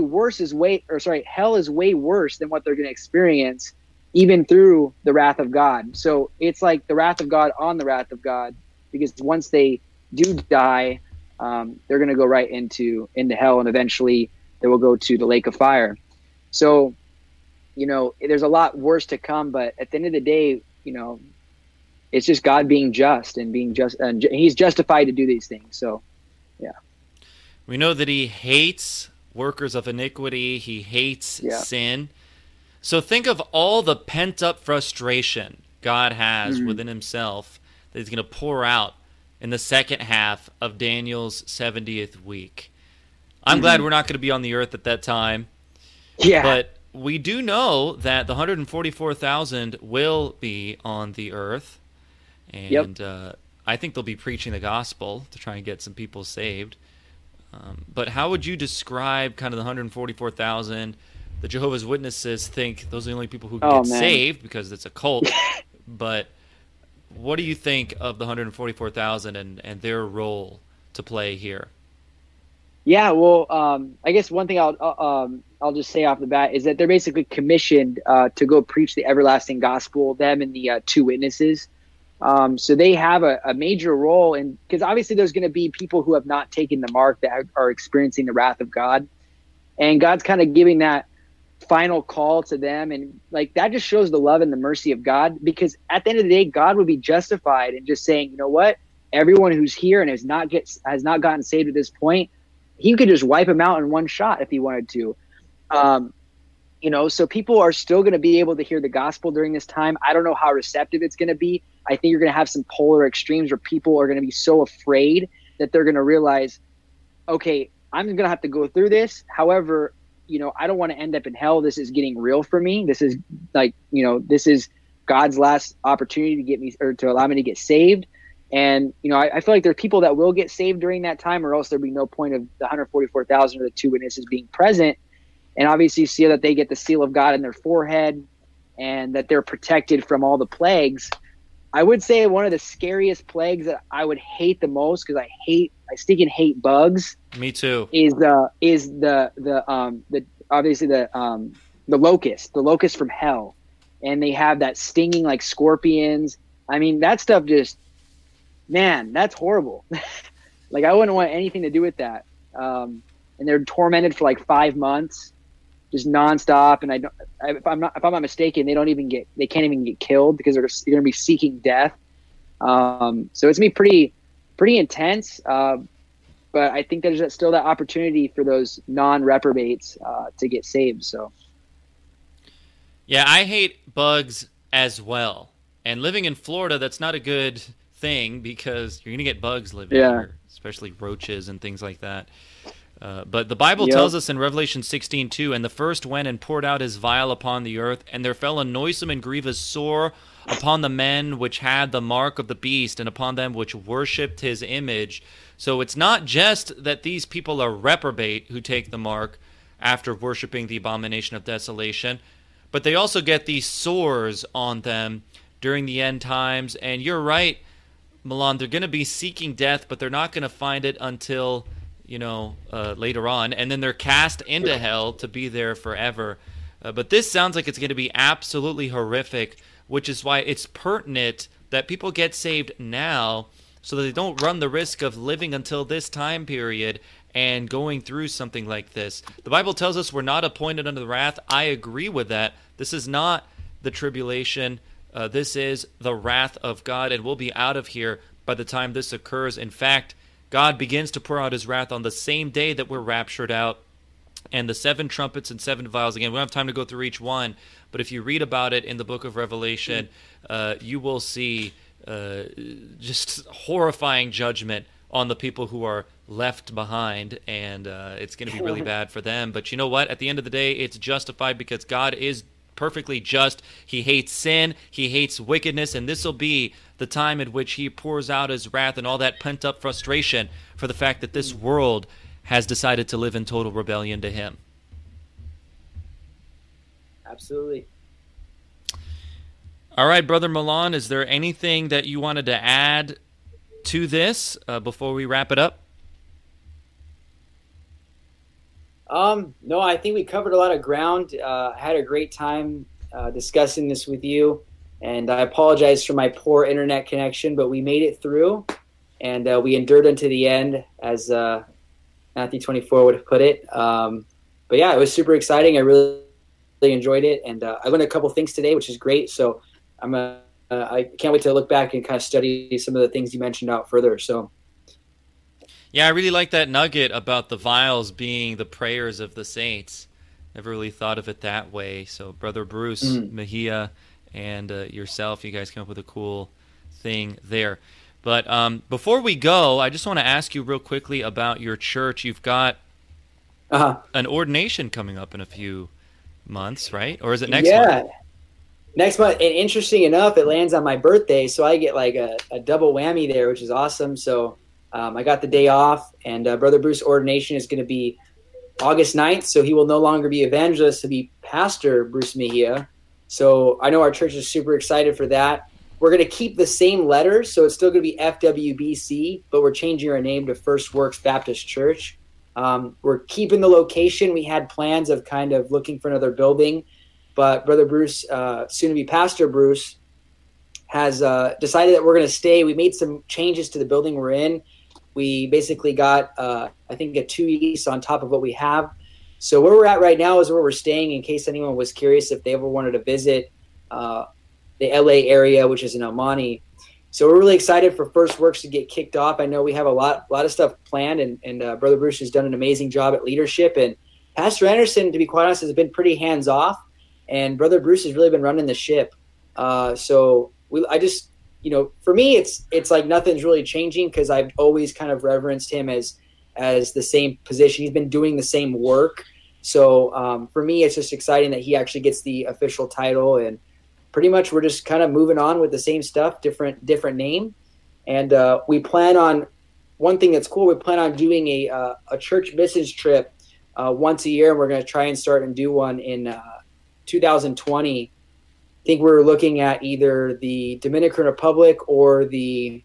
hell is way worse than what they're going to experience, even through the wrath of God. So it's like the wrath of God on the wrath of God, because once they do die, they're going to go right into hell, and eventually they will go to the lake of fire. So, there's a lot worse to come, but at the end of the day, it's just God being just and he's justified to do these things. So, yeah. We know that he hates workers of iniquity. He hates sin. So think of all the pent-up frustration God has within himself that he's going to pour out in the second half of Daniel's 70th week. I'm glad we're not going to be on the earth at that time. Yeah. But we do know that the 144,000 will be on the earth. And I think they'll be preaching the gospel to try and get some people saved. But how would you describe kind of the 144,000? The Jehovah's Witnesses think those are the only people who get saved because it's a cult. But what do you think of the 144,000 and their role to play here? Yeah, well, I guess one thing I'll just say off the bat is that they're basically commissioned to go preach the everlasting gospel. Them and the two witnesses. So they have a major role in, because obviously there's going to be people who have not taken the mark that are experiencing the wrath of God, and God's kind of giving that final call to them, and like that just shows the love and the mercy of God, because at the end of the day, God would be justified in just saying, you know what, everyone who's here and has not gotten saved at this point, he could just wipe them out in one shot if he wanted to. So people are still going to be able to hear the gospel during this time. I don't know how receptive it's going to be. I think you're going to have some polar extremes where people are going to be so afraid that they're going to realize, okay, I'm going to have to go through this. However, I don't want to end up in hell. This is getting real for me. This is this is God's last opportunity to get me, or to allow me to get saved. And, I feel like there are people that will get saved during that time, or else there'd be no point of the 144,000 or the two witnesses being present. And obviously you see that they get the seal of God in their forehead and that they're protected from all the plagues. I would say one of the scariest plagues that I would hate the most, because I stinking hate bugs. Me too. Is the locust from hell, and they have that stinging like scorpions. I mean, that stuff just, man, that's horrible. Like I wouldn't want anything to do with that. And they're tormented for like 5 months, just nonstop. And if I'm not mistaken, they can't even get killed because they're going to be seeking death. So it's gonna be pretty intense. But I think there's still that opportunity for those non-reprobates to get saved. So, yeah, I hate bugs as well. And living in Florida, that's not a good thing because you're going to get bugs living here, especially roaches and things like that. But the Bible tells us in Revelation 16:2, and the first went and poured out his vial upon the earth, and there fell a noisome and grievous sore upon the men which had the mark of the beast, and upon them which worshipped his image. So it's not just that these people are reprobate who take the mark after worshiping the abomination of desolation, but they also get these sores on them during the end times. And you're right, Milan, they're going to be seeking death, but they're not going to find it until later on, and then they're cast into hell to be there forever. But this sounds like it's going to be absolutely horrific, which is why it's pertinent that people get saved now so that they don't run the risk of living until this time period and going through something like this. The Bible tells us we're not appointed unto the wrath. I agree with that. This is not the tribulation. This is the wrath of God, and we'll be out of here by the time this occurs. In fact, God begins to pour out his wrath on the same day that we're raptured out. And the 7 trumpets and 7 vials, again, we don't have time to go through each one, but if you read about it in the book of Revelation, you will see just horrifying judgment on the people who are left behind, and it's going to be really bad for them. But you know what? At the end of the day, it's justified because God is perfectly just. He hates sin, he hates wickedness, and this will be the time in which he pours out his wrath and all that pent-up frustration for the fact that this world has decided to live in total rebellion to him. Absolutely. All right, Brother Milan, is there anything that you wanted to add to this before we wrap it up? No, I think we covered a lot of ground. I had a great time discussing this with you, and I apologize for my poor internet connection, but we made it through, and we endured unto the end, as Matthew 24 would have put it. But yeah, it was super exciting. I really enjoyed it, and I learned a couple things today, which is great. So I can't wait to look back and kind of study some of the things you mentioned out further. So. Yeah, I really like that nugget about the vials being the prayers of the saints. Never really thought of it that way. So Brother Bruce Mejia and yourself, you guys came up with a cool thing there. But before we go, I just want to ask you real quickly about your church. You've got an ordination coming up in a few months, right? Or is it next month? Yeah, next month. And interesting enough, it lands on my birthday, so I get like a double whammy there, which is awesome. So I got the day off, and Brother Bruce's ordination is going to be August 9th, so he will no longer be evangelist, he'll be Pastor Bruce Mejia. So I know our church is super excited for that. We're going to keep the same letters, so it's still going to be FWBC, but we're changing our name to First Works Baptist Church. We're keeping the location. We had plans of kind of looking for another building, but Brother Bruce, soon to be Pastor Bruce, has decided that we're going to stay. We made some changes to the building we're in. We basically got, I think, a 2 lease on top of what we have. So where we're at right now is where we're staying, in case anyone was curious if they ever wanted to visit the LA area, which is in El Monte. So we're really excited for First Works to get kicked off. I know we have a lot of stuff planned, and Brother Bruce has done an amazing job at leadership. And Pastor Anderson, to be quite honest, has been pretty hands off, and Brother Bruce has really been running the ship. So I just, for me, it's like nothing's really changing, because I've always kind of reverenced him as the same position. He's been doing the same work. So for me, it's just exciting that he actually gets the official title, and pretty much we're just kind of moving on with the same stuff, different name. And we plan on, one thing that's cool, we plan on doing a church missions trip once a year. We're going to try and start and do one in 2020. I think we're looking at either the Dominican Republic or the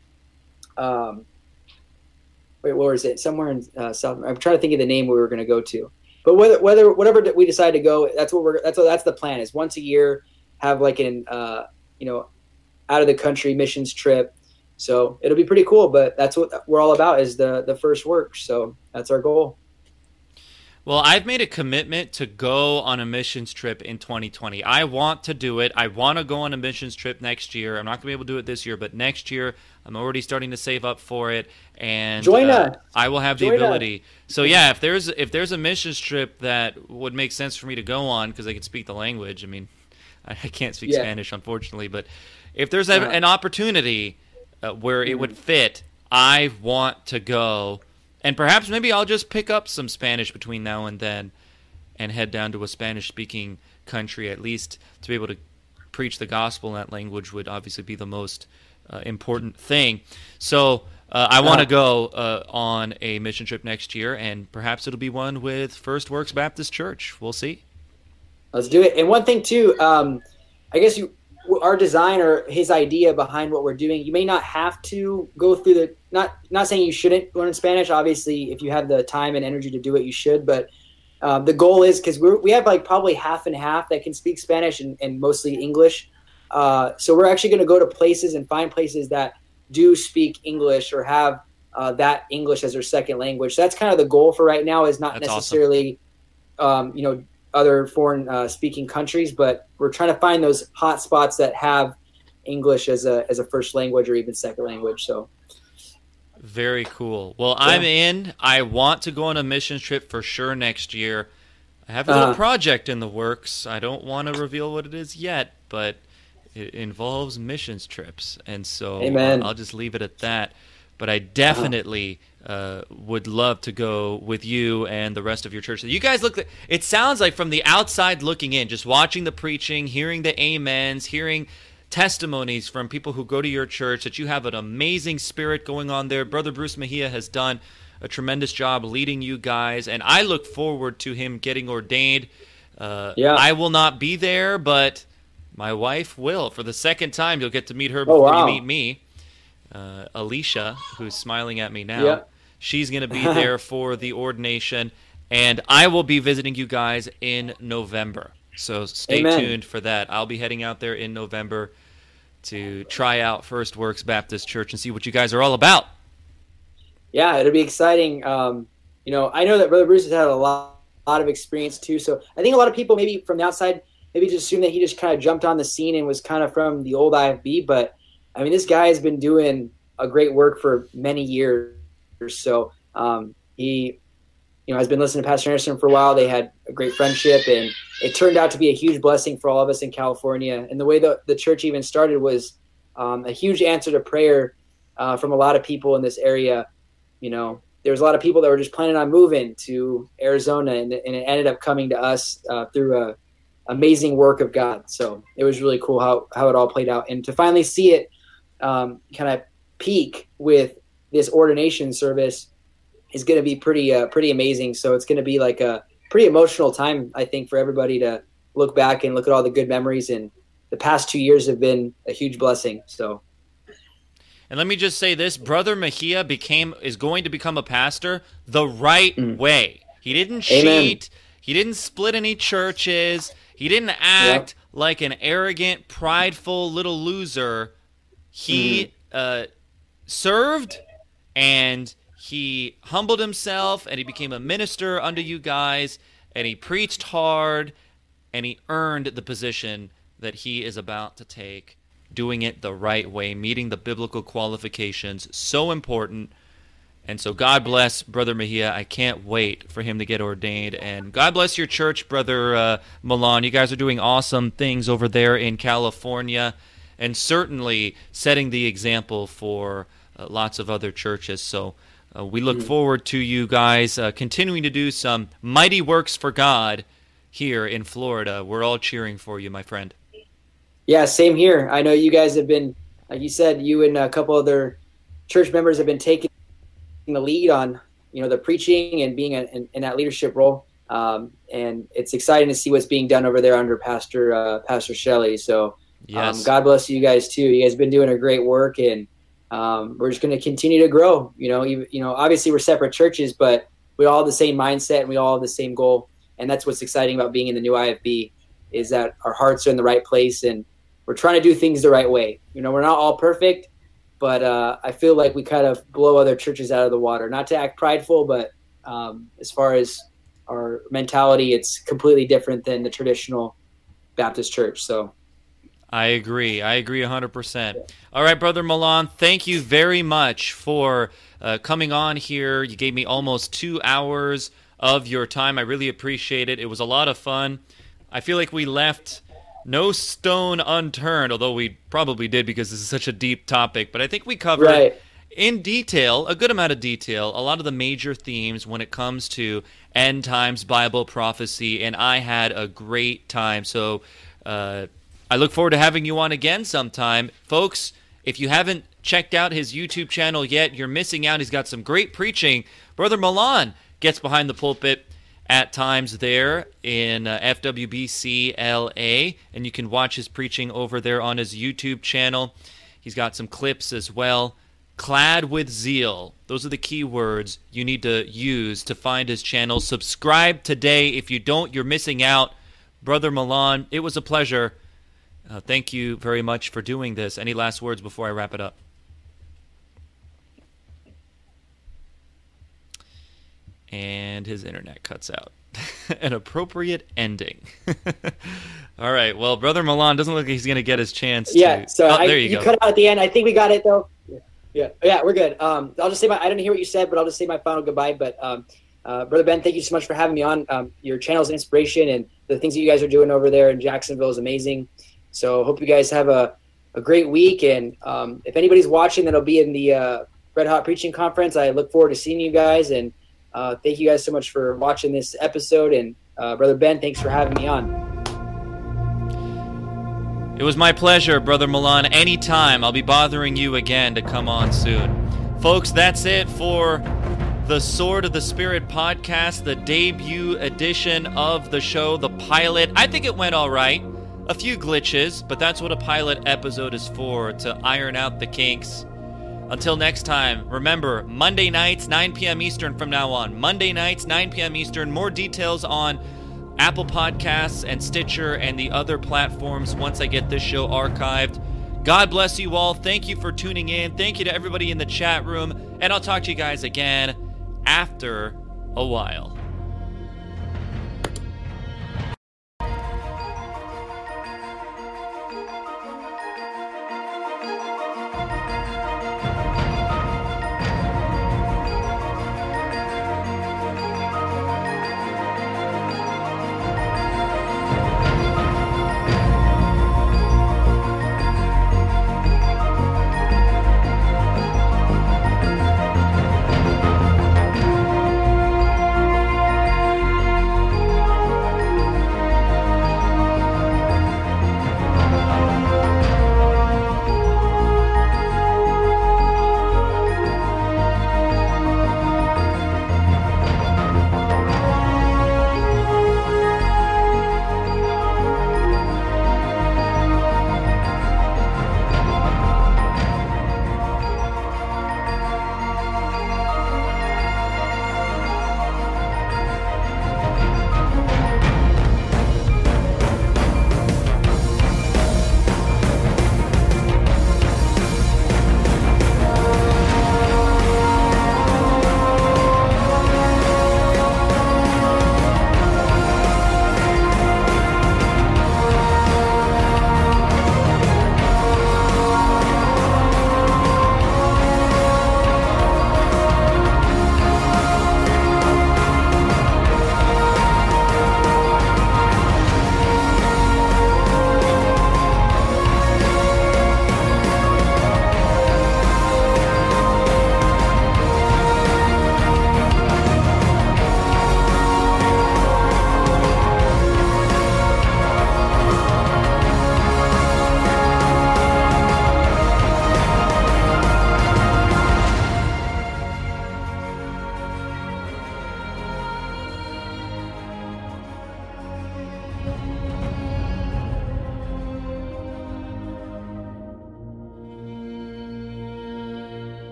where was it? Somewhere in South. I'm trying to think of the name we were going to go to. But whatever we decide to go, that's the plan. Is once a year have like an out of the country missions trip. So it'll be pretty cool. But that's what we're all about, is the First Works. So that's our goal. Well, I've made a commitment to go on a missions trip in 2020. I want to do it. I want to go on a missions trip next year. I'm not going to be able to do it this year, but next year I'm already starting to save up for it, and join us. I will have the ability. So yeah, if there's a missions trip that would make sense for me to go on, because I can speak the language. I mean, I can't speak Spanish, unfortunately, but if there's an opportunity where it would fit, I want to go. And perhaps maybe I'll just pick up some Spanish between now and then and head down to a Spanish-speaking country, at least to be able to preach the gospel in that language would obviously be the most important thing. So I want to go on a mission trip next year, and perhaps it'll be one with First Works Baptist Church. We'll see. Let's do it. And one thing, too, I guess our designer, his idea behind what we're doing, you may not have to go through the not saying you shouldn't learn Spanish. Obviously, if you have the time and energy to do it, you should. But the goal is, because we have like probably half and half that can speak Spanish and mostly English. So we're actually going to go to places and find places that do speak English or have that English as their second language. So that's kind of the goal for right now, is not that's necessarily other foreign speaking countries, but we're trying to find those hot spots that have English as a first language or even second language. So very cool. Well, yeah. I'm in. I want to go on a missions trip for sure next year. I have a little project in the works. I don't want to reveal what it is yet, but it involves missions trips, and so I'll just leave it at that. But I definitely would love to go with you and the rest of your church. You guys it sounds like from the outside looking in, just watching the preaching, hearing the amens, hearing testimonies from people who go to your church, that you have an amazing spirit going on there. Brother Bruce Mejia has done a tremendous job leading you guys, and I look forward to him getting ordained. I will not be there, but my wife will. For the second time, you'll get to meet her before you meet me. Alicia, who's smiling at me now, she's going to be there for the ordination, and I will be visiting you guys in November. So stay tuned for that. I'll be heading out there in November to try out First Works Baptist Church and see what you guys are all about. Yeah, it'll be exciting. I know that Brother Bruce has had a lot of experience too, so I think a lot of people maybe from the outside maybe just assume that he just kind of jumped on the scene and was kind of from the old IFB, but I mean, this guy has been doing a great work for many years. So he has been listening to Pastor Anderson for a while. They had a great friendship, and it turned out to be a huge blessing for all of us in California. And the way the church even started was a huge answer to prayer from a lot of people in this area. There was a lot of people that were just planning on moving to Arizona, and it ended up coming to us through a amazing work of God. So it was really cool how it all played out, and to finally see it kind of peak with this ordination service is going to be pretty amazing. So it's going to be like a pretty emotional time, I think, for everybody to look back and look at all the good memories. And the past 2 years have been a huge blessing. So, And let me just say this, Brother Mejia is going to become a pastor the right way. He didn't cheat. He didn't split any churches. He didn't act like an arrogant, prideful little loser. He served, and he humbled himself, and he became a minister unto you guys, and he preached hard, and he earned the position that he is about to take, doing it the right way, meeting the biblical qualifications, so important. And so God bless Brother Mejia. I can't wait for him to get ordained. And God bless your church, Brother Milan. You guys are doing awesome things over there in California, and certainly setting the example for lots of other churches. So we look forward to you guys continuing to do some mighty works for God here in Florida. We're all cheering for you, my friend. Yeah, same here. I know you guys have been, like you said, you and a couple other church members have been taking the lead on, the preaching and being in that leadership role. And it's exciting to see what's being done over there under Pastor Shelley. So yes. God bless you guys too. You guys have been doing a great work, and we're just going to continue to grow. Obviously we're separate churches, but we all have the same mindset and we all have the same goal. And that's what's exciting about being in the new IFB, is that our hearts are in the right place and we're trying to do things the right way. We're not all perfect, but I feel like we kind of blow other churches out of the water. Not to act prideful, but as far as our mentality, it's completely different than the traditional Baptist church. So I agree 100%. All right, Brother Milan, thank you very much for coming on here. You gave me almost 2 hours of your time. I really appreciate it. It was a lot of fun. I feel like we left no stone unturned, although we probably did because this is such a deep topic. But I think we covered in detail, a good amount of detail, a lot of the major themes when it comes to end times Bible prophecy, and I had a great time. So I look forward to having you on again sometime. Folks, if you haven't checked out his YouTube channel yet, you're missing out. He's got some great preaching. Brother Milan gets behind the pulpit at times there in FWBC LA, and you can watch his preaching over there on his YouTube channel. He's got some clips as well. Clad with zeal. Those are the key words you need to use to find his channel. Subscribe today. If you don't, you're missing out. Brother Milan, it was a pleasure. Thank you very much for doing this. Any last words before I wrap it up? And his internet cuts out. An appropriate ending. All right. Well, Brother Milan doesn't look like he's going to get his chance. Yeah. So there you go. Cut out at the end. I think we got it though. Yeah. We're good. I'll just say I didn't hear what you said, but I'll just say my final goodbye. But Brother Ben, thank you so much for having me on. Your channel's an inspiration, and the things that you guys are doing over there in Jacksonville is amazing. So hope you guys have a great week. And if anybody's watching that'll be in the Red Hot Preaching Conference, I look forward to seeing you guys. And thank you guys so much for watching this episode. And Brother Ben, thanks for having me on. It was my pleasure, Brother Milan. Anytime. I'll be bothering you again to come on soon. Folks, that's it for the Sword of the Spirit podcast, the debut edition of the show, the pilot. I think it went all right. A few glitches, but that's what a pilot episode is for, to iron out the kinks. Until next time, remember, Monday nights, 9 p.m. Eastern from now on. Monday nights, 9 p.m. Eastern. More details on Apple Podcasts and Stitcher and the other platforms once I get this show archived. God bless you all. Thank you for tuning in. Thank you to everybody in the chat room. And I'll talk to you guys again after a while.